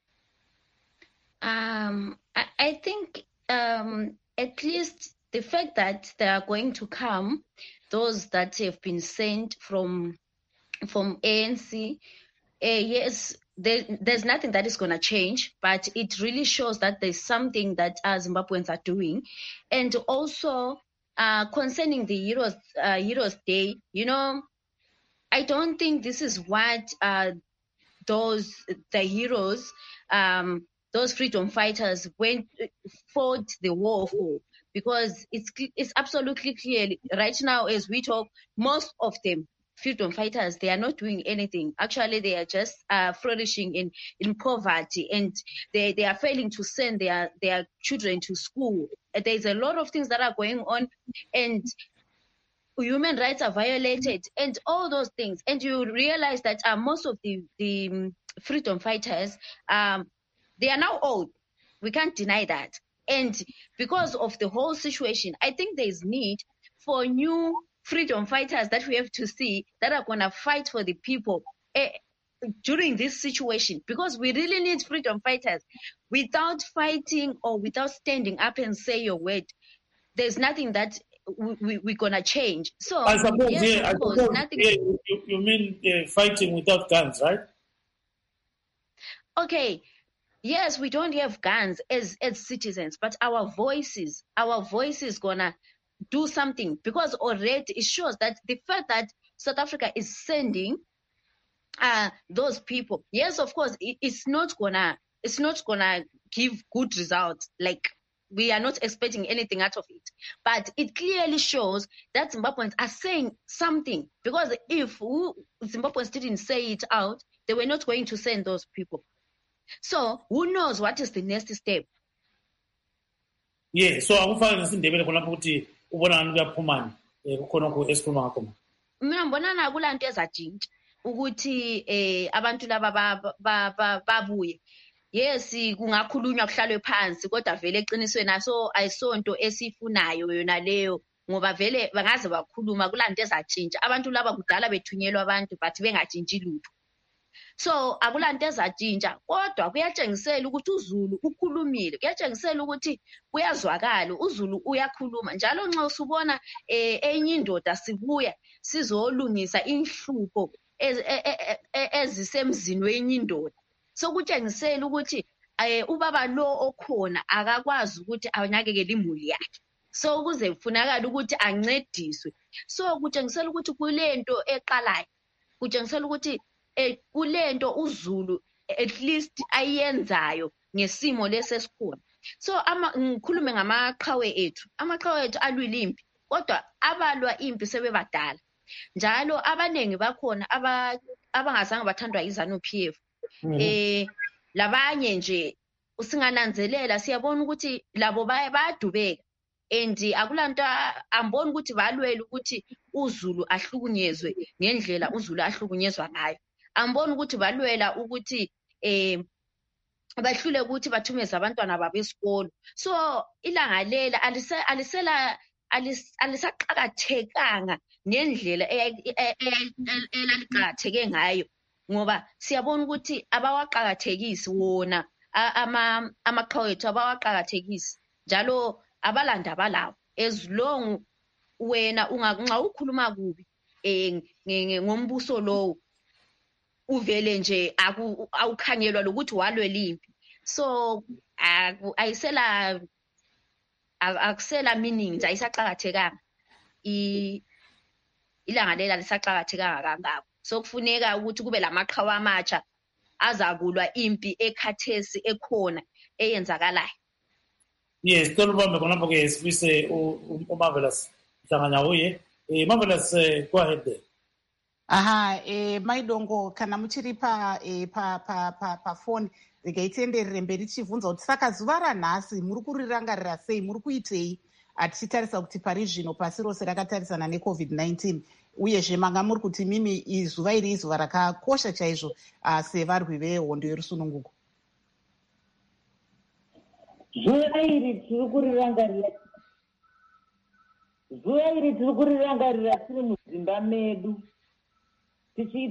Um, I, I think um, at least the fact that they are going to come, those that have been sent from from A N C, uh, yes, there, there's nothing that is going to change, but it really shows that there's something that uh, Zimbabweans are doing. And also uh, concerning the Heroes, uh, Heroes Day, you know, I don't think this is what uh, those, the heroes, um, those freedom fighters went, fought the war for. Because it's it's absolutely clear right now as we talk, most of them, freedom fighters, they are not doing anything. Actually, they are just uh, flourishing in, in poverty, and they, they are failing to send their, their children to school. There's a lot of things that are going on, and human rights are violated, and all those things. And you realize that uh, most of the, the freedom fighters, um, they are now old. We can't deny that. And because of the whole situation, I think there's need for new freedom fighters that we have to see that are going to fight for the people eh, during this situation, because we really need freedom fighters. Without fighting or without standing up and say your word, there's nothing that we, we, we're going to change. So, I suppose, yes, yeah, of I course, suppose, nothing. yeah, you, you mean uh, fighting without guns, right? Okay. Yes, we don't have guns as, as citizens, but our voices, our voices gonna do something, because already it shows that the fact that South Africa is sending uh, those people, yes, of course, it, it's not gonna, it's not gonna give good results. Like, we are not expecting anything out of it, but it clearly shows that Zimbabweans are saying something, because if who, Zimbabweans didn't say it out, they were not going to send those people. So who knows what is the next step? Yeah, so akufana nesindebele khona ukuthi ubona ngani kuyaphumana kukhona ku esikhuluma ngakho. Mina ngibona na kula nto ezajinja ukuthi eh abantu laba babuye. Yes, kungakhulunywa kuhlalwe phansi, kodwa vele eqinisweni aso ayisonto esifunayo yona leyo, ngoba vele bangaze bakhuluma kula nto ezajinja. Abantu laba kudala bethunyelwa abantu but bengajinji lutho. So akulanto ezajinja, kodwa kuyatshengisela ukuthi uZulu ukhulumile, kuyatshengisela ukuthi kuyazwakala uZulu uyakhuluma. Njalo nxa usubona eh enye indoda sibuya sizolungisa inhlupho ezisemzini wenye indoda, so kutshengisela ukuthi eh ubaba lo okhona akakwazi ukuthi anakekele imuli yakhe, so kuze kufunakala ukuthi ancediswe. So kutshengisela ukuthi kulento eqalayo, kutshengisela ukuthi eh kulento uZulu at least ayenzayo ngesimo lesesikhona. So ama ngikhulume ngamaqhawe ethu, amaqhawe ethu alwila impi, kodwa abalwa impi sebebadala. Njalo abanengi bakhona aba abangazange bathandwa iZANU P F. Eh labanye nje usingananzelela siyabona ukuthi labo bayadubeka, and akulanto amboni ukuthi balwela ukuthi uZulu ahlukunyezwe ngendlela uZulu ahlukunyezwa ngayo. Amboni ukuthi balwela ukuthi eh bahlule ukuthi bathumeze abantwana babo esikolo. So ilanga lela alisela alisaqhakathekanga ngendlela elaliqhakatheke ngayo, ngoba siyabona ukuthi abawaqhakathekisi wona ama amaqhawethu abawaqhakathekisi, njalo abalanda abalawo. As long wena unganxa ukhuluma kubi eh ngombuso lowo, uvele nje awukhanyelwa lokuthi walwela impi. So ayisela akusela meanings, ayisaqhakathekanga ilanga lela lisaqhakathekanga kangako. So kufuneka ukuthi kube lamaqhawe amatsha azakulwa impi ekhathesi ekhona eyenzakalayo. Yes, tolubambe khonapho ke sifise uMarvelous hlangana uye. Eh Marvelous, go ahead there. Aha, eh Maidongo kana muchiri pa eh pa pa pa pa phone regaitenderere mberi chivunza kuti saka zuva ranhasi muri kurirangarira sei, muri kuitei atichitarisa kuti pari zvino pasi rose rakatarisana necovid nineteen, uyezve manga muri kuti mimi zuva iri izuva rakakosha chaizvo sevarwi vehondo yerusununguko? Zuva iri tiri kurirangarira zuva iri tiri kurirangarira tiri mudzimba medu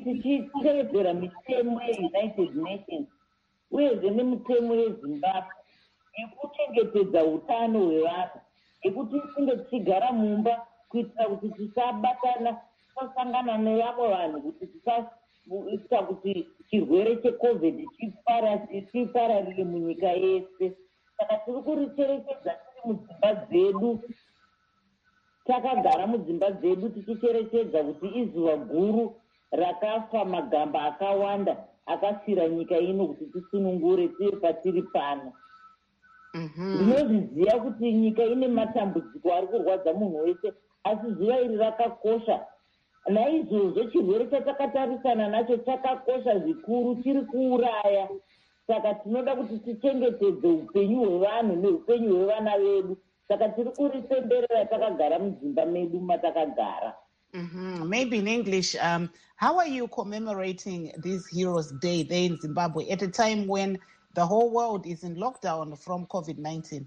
tichitevedzera mitemo yeUnited Nations uyezve nemitemo yeZimbabwe yekuchengetedza utano hwevanhu, yekuti tinge tichigara mumba kuitira kuti tisabatana, tisasangana nevamwe vanhu, kuti tisaita kuti chirwere checovid chipararire munyika yese. Saka tiri kuricherechedza tiri mudzimba dzedu, takagara mudzimba dzedu tichicherechedza kuti izuva guru rakafa magamba akawanda akasira nyika ino kuti tisunungure tiri patiri pano. Ndinozviziva kuti nyika ine matambudziko ari kurwadza munhu wese, asi zuva iri rakakosha. Naizvozvo chirwere chatakatarisana nacho chakakosha zvikuru, chiri kuuraya. Saka tinoda kuti tichengetedze upenyu hwevanhu neupenyu hwevana vedu. Saka tiri kuripemberera takagara mudzimba medu matakagara. Mm-hmm. Maybe in English, um, how are you commemorating this Heroes Day there in Zimbabwe at a time when the whole world is in lockdown from COVID nineteen?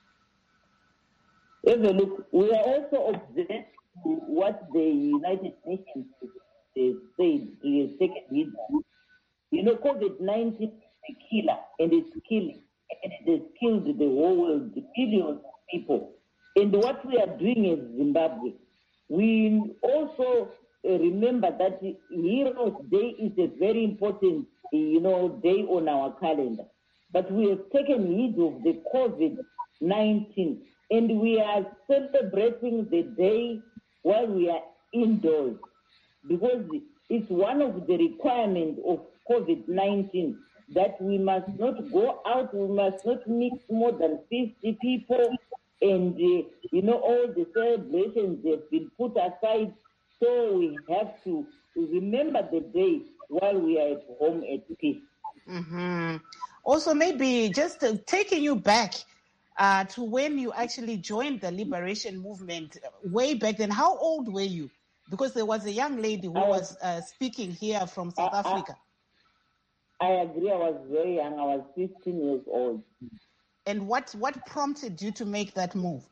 Even look, we are also observing what the United Nations said to take it. You know, COVID nineteen is a killer, and it's killing, and it has killed the whole world, the billions of people. And what we are doing in Zimbabwe, we also uh, remember that Heroes Day is a very important, you know, day on our calendar. But we have taken heed of the COVID nineteen, and we are celebrating the day while we are indoors, because it's one of the requirements of COVID nineteen that we must not go out, we must not mix more than fifty people, and uh, you know, all the celebrations have been put aside, so we have to remember the day while we are at home at peace. Mm-hmm. Also, maybe just uh, taking you back uh, to when you actually joined the liberation movement way back then. How old were you? Because there was a young lady who I was, was uh, speaking here from South I, Africa. I, I agree. I was very young. I was fifteen years old. And what, what prompted you to make that move?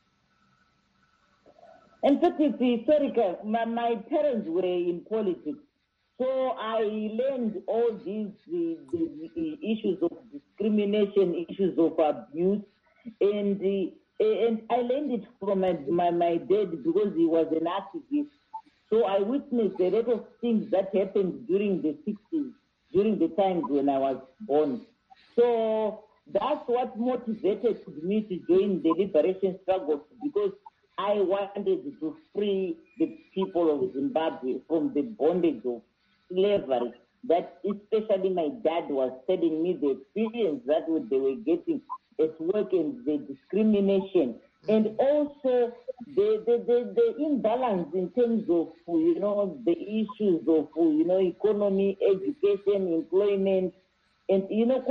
In fact, it's historical. My, my parents were in politics. So I learned all these the, the, the issues of discrimination, issues of abuse, and the, and I learned it from my, my, my dad because he was an activist. So I witnessed a lot of things that happened during the sixties, during the times when I was born. So that's what motivated me to join the liberation struggle, because I wanted to free the people of Zimbabwe from the bondage of slavery, that especially my dad was telling me the experience that they were getting at work and the discrimination, and also the, the, the, the imbalance in terms of, you know, the issues of, you know, economy, education, employment, and, you know,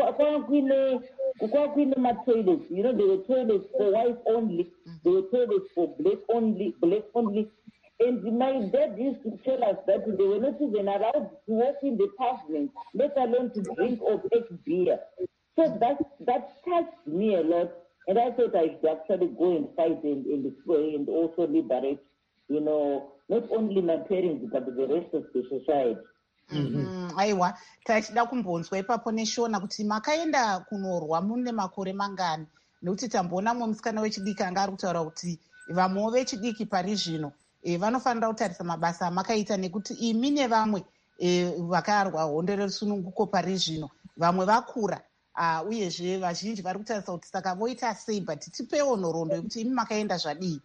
my toilets, you know, there were toilets for white only, there were toilets for black only, black only. And my dad used to tell us that they were not even allowed to walk in the pavement, let alone to drink or take beer. So that that touched me a lot, and I thought I should actually go and fight and, and, and also liberate, you know, not only my parents, but the rest of the society. Mm-hmm. Aiwa, tachida kumbonzwa ipapo neshona kuti makaenda kunorwa mune makore mangani, nekuti tamboona mumwe musikana wechidiki anga ari kutaura kuti vamwewo vechidiki pari zvino E, vanofanira kutarisa mabasa amakaita, nekuti imi nevamwe e, vakarwa hondo resununguko pari zvino vamwe vakura, uh, uyezve vazhinji vari kutarisa kuti saka voita sei, but tipewo nhoroondo yekuti imi makaenda zvadii.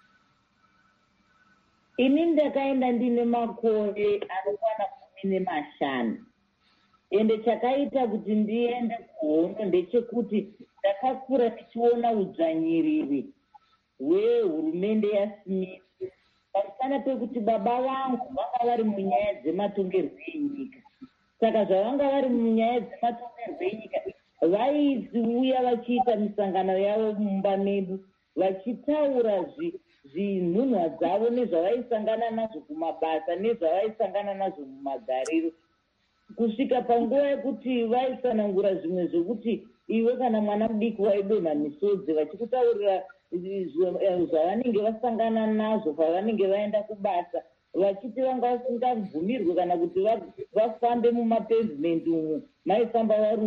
Ini ndakaenda ndine makore anokwana kumi nemashanu, ende chakaita kuti ndiende kuhondo ndechekuti ndakakura tichiona udzvanyiriri hwehurumende yaSmith pamusana pekuti baba vangu vanga vari munyaya dzematongerwo enyika. Saka zvavanga vari munyaya dzematongerwo enyika, vaiuya vachiita misangano yavo mumba medu, vachitaura zvinhunhwa dzavo nezvavaisangana nazvo kumabasa nezvavaisangana nazvo mumagariro, kusvika panguva yekuti vaisanangura zvimwe zvokuti iwe kana mwana mudiki waidonha misodzi, vachikutaurira zvavanenge vasangana nazvo pavanenge vaenda kubasa, vachiti vanga vasingabvumirwe kana kuti vafambe mumapavement umo maifamba varungu,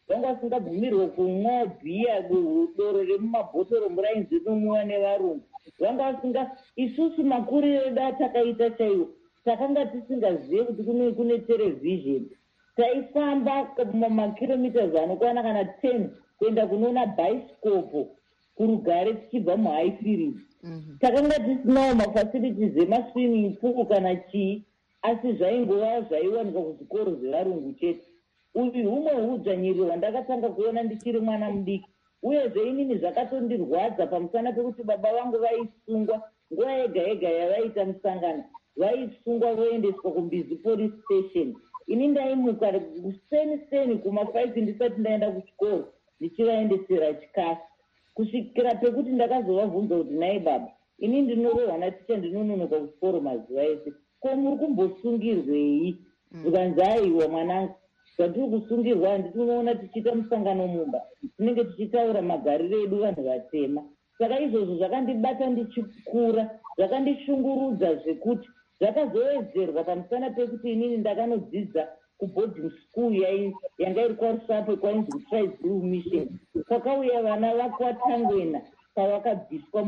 vanga vasingabvumirwe kumwa bhiya doro remumabhotoro mvura inzi nomwiwa nevarungu vanga vasinga isusu makuriro edu atakaita chaiwo takanga tisingazive kuti kune kune televhizheni taifamba makilomitas anokwana kana ten kuenda kunoona bhaisikopo kurugare tichibva muhighfield takanga tisinawo mafacilities emaswimming pool kana chii asi zvaingova zvaiwanika kuzvikoro zvevarungu chete uyu humwe hudzvanyiriro hwandakatanga kuona ndichiri mwana mudiki uyezve inini zvakatondirwadza pamusana pekuti baba vangu vaisungwa nguva yega yega yavaita musangano vaisungwa voendeswa kumbizi police station ini ndaimuka seni seni kumafive ndisati ndaenda kuchikoro ndichivaendesera chikafu kusvikira pekuti ndakazovabvunza kuti nai baba ini ndinorohwa naticha ndinononoka kuchikoro mazuva ese ko muri kumbosungirwei zvikanzi aiwa mwanangu zvatiri kusungirwa handiti unoona tichiita musangano mumba tinenge tichitaura magariro edu vanhu vatema saka izvozvo zvakandibata ndichikura zvakandishungurudza zvekuti zvakazowedzerwa pamusana pekuti inini ndakanodzidza kuboarding school yanga iri kwarusape kwainzi kutribal mission kwakauya vana vakwatangwena pavakabviswa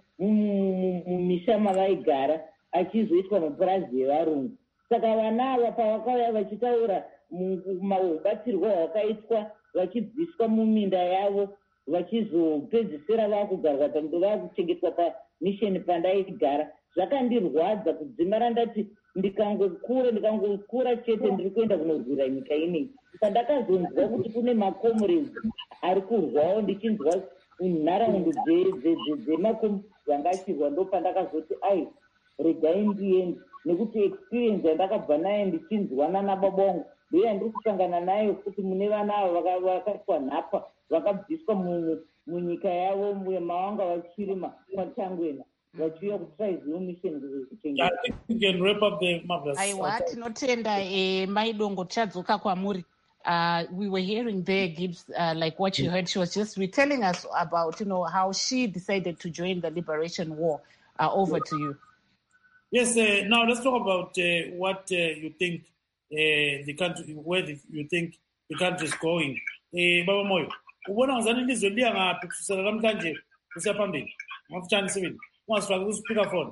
mumisha mavaigara achizoitwa mapurazi evarungu saka vana ava pavakauya vachitaura mubatsirwa hwakaitwa vachibviswa muminda yavo vachizopedzisira vakugarwa pamudo vakuchengetwa pamisheni pandaigara zvakandirwadza kudzimara ndati ndikangokura ndikangokura chete ndiri kuenda kunorwira nyika inei pandakazonzwa kuti kune makomrades ari kurwawo ndichinzwa nharaunda dzemakomrades anga achirwa ndo pandakazoti ai regai ndiende nekuti experience yandakabva nayo ndichinzwana nababa vangu ndoya ndiri kusangana nayo kuti mune vana avo vakaitwa nhapa vakabviswa munyika yavo mavanga vachiri matangwena vachiuya kutribal mission aiwa tinotenda maidongo tichadzoka kwamuri. Uh, we were hearing there, Gibbs, uh, like what you heard. She was just retelling us about, you know, how she decided to join the Liberation War. Uh, over to you. Yes, uh, now let's talk about uh, what uh, you think uh, the country, where the, you think the country is going. Uh, Baba Moyo, ubona ngizani lizwe liya ngaphi kusukela namhlanje kusiya phambili. Mafutshane sibili. Ungasifaki ku speaker phone.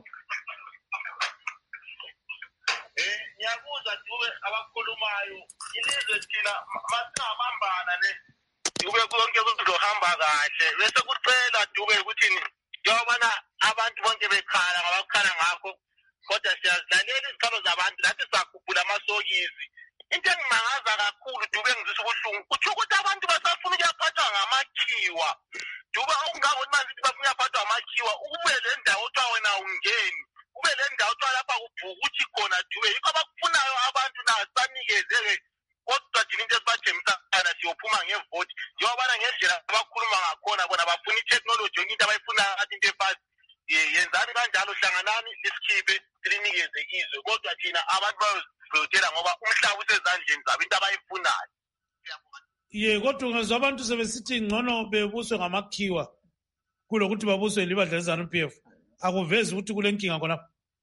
Eh, ngiyabuza Dube abakhulumayo. Ilizwe thina masingabambana ne. Kube konke kuzohamba kahle. Bese kuphela Dube ukuthi yobana abantu bonke bekhala ngabakhala ngakho kodwa siyazidlalela izikhalo zabantu lathi sakhuphula amasokisi into engimangaza kakhulu Dube ngizisa ubuhlungu uthi ukuthi abantu basafuna ukuyaphathwa ngamakhiwa Dube awungakuthi manje bafuna ukuyaphathwa ngamakhiwa ukubuye le ndawo othiwa wena ungeni ube le ndawo othiwa lapha kubhukuthi khona Dube yikho abakufunayo abantu nasanikeze kodwa thina into esibathembisana siyophuma ngevoti yobana ngendlela abakhuluma ngakhona bona bafuna itechnology yonke into abayifuna athi into efast yenzani kanjalo hlanganani lisikhiphe silinikeze izwe kodwa thina abantu bayozivotela ngoba umhlaba usezandleni zabo into abayifunayo. Ye kodwa ungezwa abantu sebesithi ngcono bebuswe ngamakhiwa kulokuthi babuswe libadla leZANU P F akuvezi ukuthi kule nkinga khona.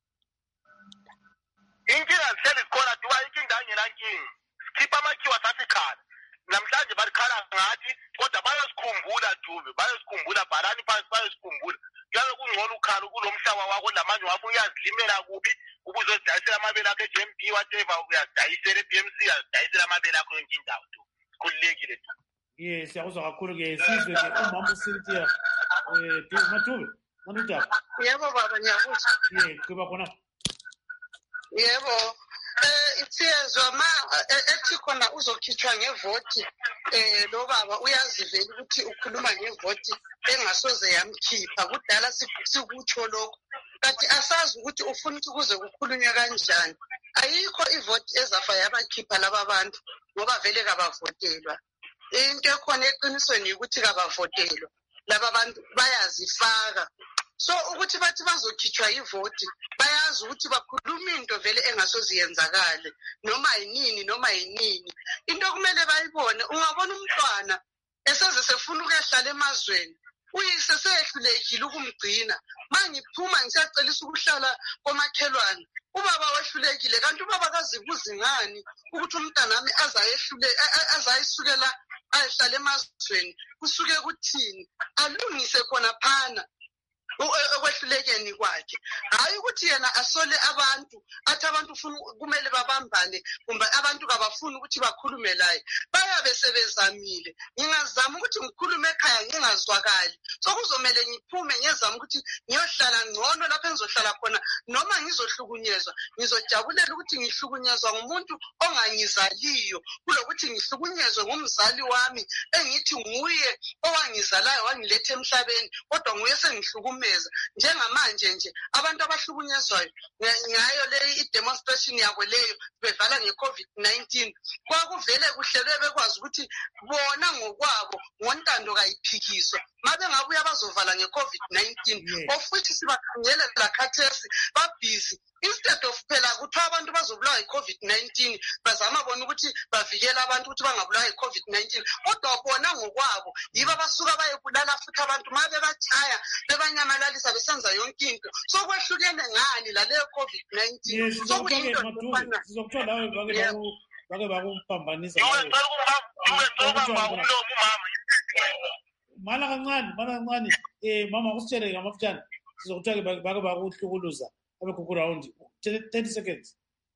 Inkinga zihleli khona Duba inkinga engena nkinga sikhipha amakhiwa sasikhala namhlanje balikhala ngathi kodwa bayosikhumbula Dube bayosikhumbula bhalani phansi bayosikhumbula kuyabe kungcono ukhala kulomhlaba wakho lamanje wafuna uyazidlimela kubi ubuzodayisela amabele akho e-J M B whatever uyazidayisela e-B M C uyazidayisela amabele akho yonke indawo tu khululekile tu. Yes, siyakuzwa kakhulu ke sizwe ke umama uSiltia eh Dube Matube manijaba. Yebo baba ngiyakuzwa. Ye kuba khona. Yebo. Eh itsiyezwa ma ethi khona uzokhitshwa ngevoti eh lo baba uyazivela ukuthi ukhuluma ngevoti engasoze yamkhipha kudala sikutsho lokho kanti asazi ukuthi ufuna ukuthi kuze kukhulunywe kanjani ayikho ivoti ezafa yabakhipha laba abantu ngoba vele kabavotelwa into ekhona eqinisweni ukuthi kabavotelwa laba bantu bayazifaka so ukuthi bathi bazokhitshwa ivoti bayazi ukuthi bakhuluma into vele engasoze yenzakale noma yinini noma yinini into kumele bayibone ungabona umntwana eseze sefuna ukuhlala emazweni uyise sehlulekile ukumgcina mangiphuma ngisacelisa ukuhlala komakhelwane ubaba wehlulekile kanti ubaba akazibuza ngani ukuthi umntana nami azayehlule azayisukela ayehlala emazweni kusuke kuthini alungise khona phana ekwehlulekeni kwakhe hayi ukuthi yena asole abantu athi abantu ufuna kumele babambane kumbe abantu kabafuni ukuthi bakhulume laye bayabe sebezamile ngingazama ukuthi ngikhulume ekhaya ngingazwakali so kuzomela ngiphume ngiyazama ukuthi ngiyohlala ngcono lapho engizohlala khona noma ngizohlukunyezwa ngizojabulela ukuthi ngihlukunyezwa ngumuntu ongangizaliyo kulokuthi ngihlukunyezwe ngumzali wami engithi nguye owangizalayo wangiletha emhlabeni kodwa nguye sengihlukumeza njengamanje nje abantu abahlukunyezwayo ngayo le i-demonstration yabo leyo bevala nge-covid nineteen kwakuvele kuhlelwe bekwazi ukuthi bona ngokwabo ngontando kayiphikiswa mabe ngabuya bazovala nge-covid nineteen ofuthi sibakhangelela khathesi babhizi instead of phela kuthiwa abantu bazobulawa yi-covid nineteen bazama bona ukuthi bavikela abantu ukuthi bangabulawa yi-covid nineteen kodwa bona ngokwabo yibo abasuka bayebulala futhi abantu ma bebatshaya bebanyamalisa besenza yonke into so kwehlukene ngani laleyo covid nineteen so kuyinto sizokuthiwa lawe bake bakumpambanisa mala kancane mala kancane um mama kusitshele ngamafutshane sizokuthiwa bake bakuhlukuluza abekukurawundi thirty seconds.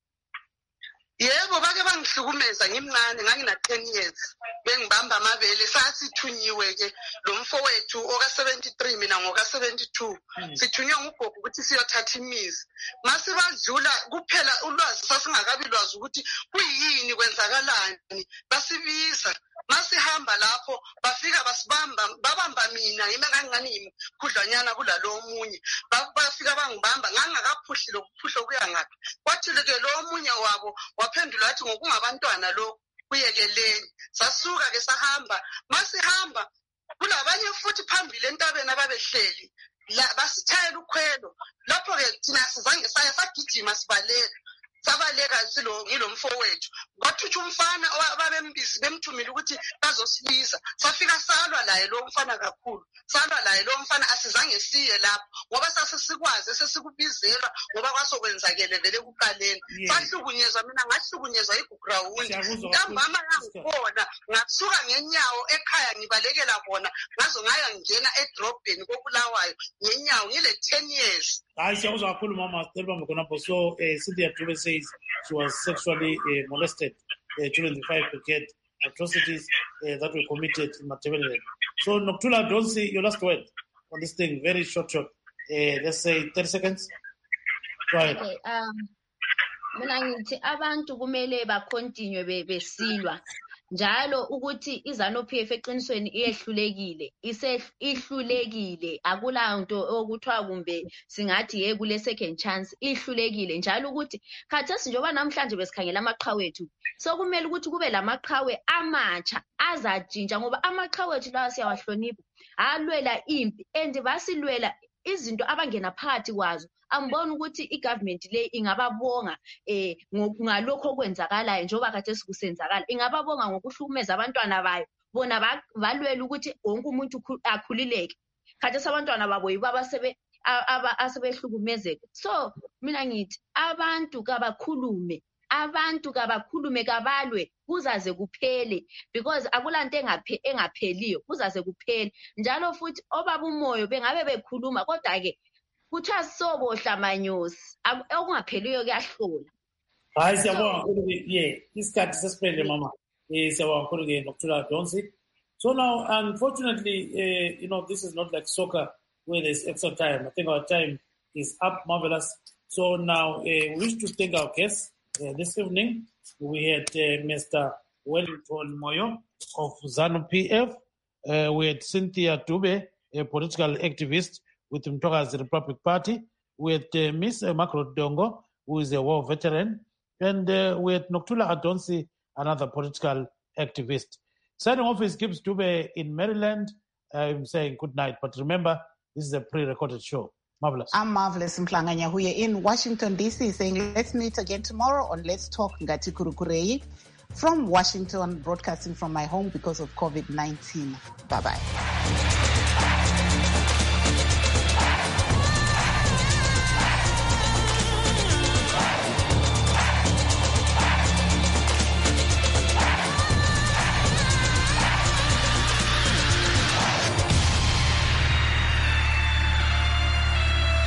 Yebo bake bangihlukumeza ngimncane ngangina-ten years bengibamba amabele sasithunyiwe ke lo mfowethu oka-seventy-three mina ngoka-seventy-two sithunywe ngugogo ukuthi siyothatha imizi mase badlula kuphela ulwazi sasingakabi lwazi ukuthi kuyini kwenzakalani basibiza masihamba lapho bafika basibamba babamba mina yime kancane imkhudlwanyana kulalo omunye bafika bangibamba ngangakaphuhli lokuphuhla kuya ngaphi kwathi ke lo omunye wabo waphendula athi ngokungabantwana lo kuyekeleni sasuka ke sahamba masihamba kulabanye futhi phambili entabeni ababehleli la basithayela ukhwelo lapho ke thina sizange saya sagijima sibaleka sabaleka silo ngilo mfowethu kwathutsha umfana ababembizi bemthumile ukuthi bazosibiza safika salwa laye lo mfana kakhulu salwa laye lo mfana asizange siye lapho ngoba sasesikwazi sesikubizelwa ngoba kwasokwenzakele vele kuqaleni sahlukunyezwa mina ngahlukunyezwa igugrawundi ntambama yangikhona ngasuka ngenyawo ekhaya ngibalekela bona ngazo ngaya ngena edrobheni kobulawayo ngenyawo ngile ten years. Hayi siyakuzwa kakhulu mama Stelbambo khonapho so uh, Cynthia Dube says she was sexually uh, molested uh, during the fire brigade atrocities uh, that were committed in Matabeleland. So Nokuthula, don't see your last word on this thing, very short short. Uh, let's say thirty seconds. Go ahead. Okay, um mina ngithi abantu kumele bacontinue besilwa njalo ukuthi iZANU-P F eqinisweni iyehlulekile isehlulekile akula nto okuthiwa kumbe singathi ye kule second chance ihlulekile njalo ukuthi khathesi njengoba namhlanje besikhangela amaqhawethu so kumele ukuthi kube lamaqhawe amatsha azatshintsha ngoba amaqhawethu lawa siyawahlonipha alwela impi and basilwela izinto abangena phakathi kwazo angibona ukuthi igovernment le ingababonga eh ngalokho okwenzakalayo njengoba kade sikusenzakala ingababonga ngokuhlukumeza abantwana bayo bona balwela ukuthi wonke umuntu akhulileke kade sabantwana babo yibaba sebe asebehlukumezeka so mina ngithi abantu kabakhulume abantu kabakhulume kabalwe kuzaze kuphele because akulanto engaphe engapheliyo kuzaze kuphele njalo futhi obaba umoyo bengabe bekhuluma kodwa ke kuthiwa sobohla manyosi okungapheliyo kuyahlola. Hayi siyabonga kakhulu ye isikhathi sesiphele mama eh siyabonga kakhulu ke Nokuthula Donsi. So now unfortunately uh, you know this is not like soccer where there's extra time. I think our time is up. Marvelous. So now uh, we wish to thank our guests. Uh, this evening, we had uh, Mister Wellington Moyo of ZANU-P F. Uh, we had Cynthia Dube, a political activist with Mtokazi Republic Party. We had uh, Miss Makro Dongo, who is a war veteran. And uh, we had Nokuthula Adonsi, another political activist. Signing off is Gibbs Dube in Maryland. I'm saying good night. But remember, this is a pre-recorded show. Marvelous. I'm Marvelous Mplanganya Huye in Washington, D C, saying let's meet again tomorrow on Let's Talk Ngati Kurukurei from Washington, broadcasting from my home because of COVID nineteen. Bye-bye.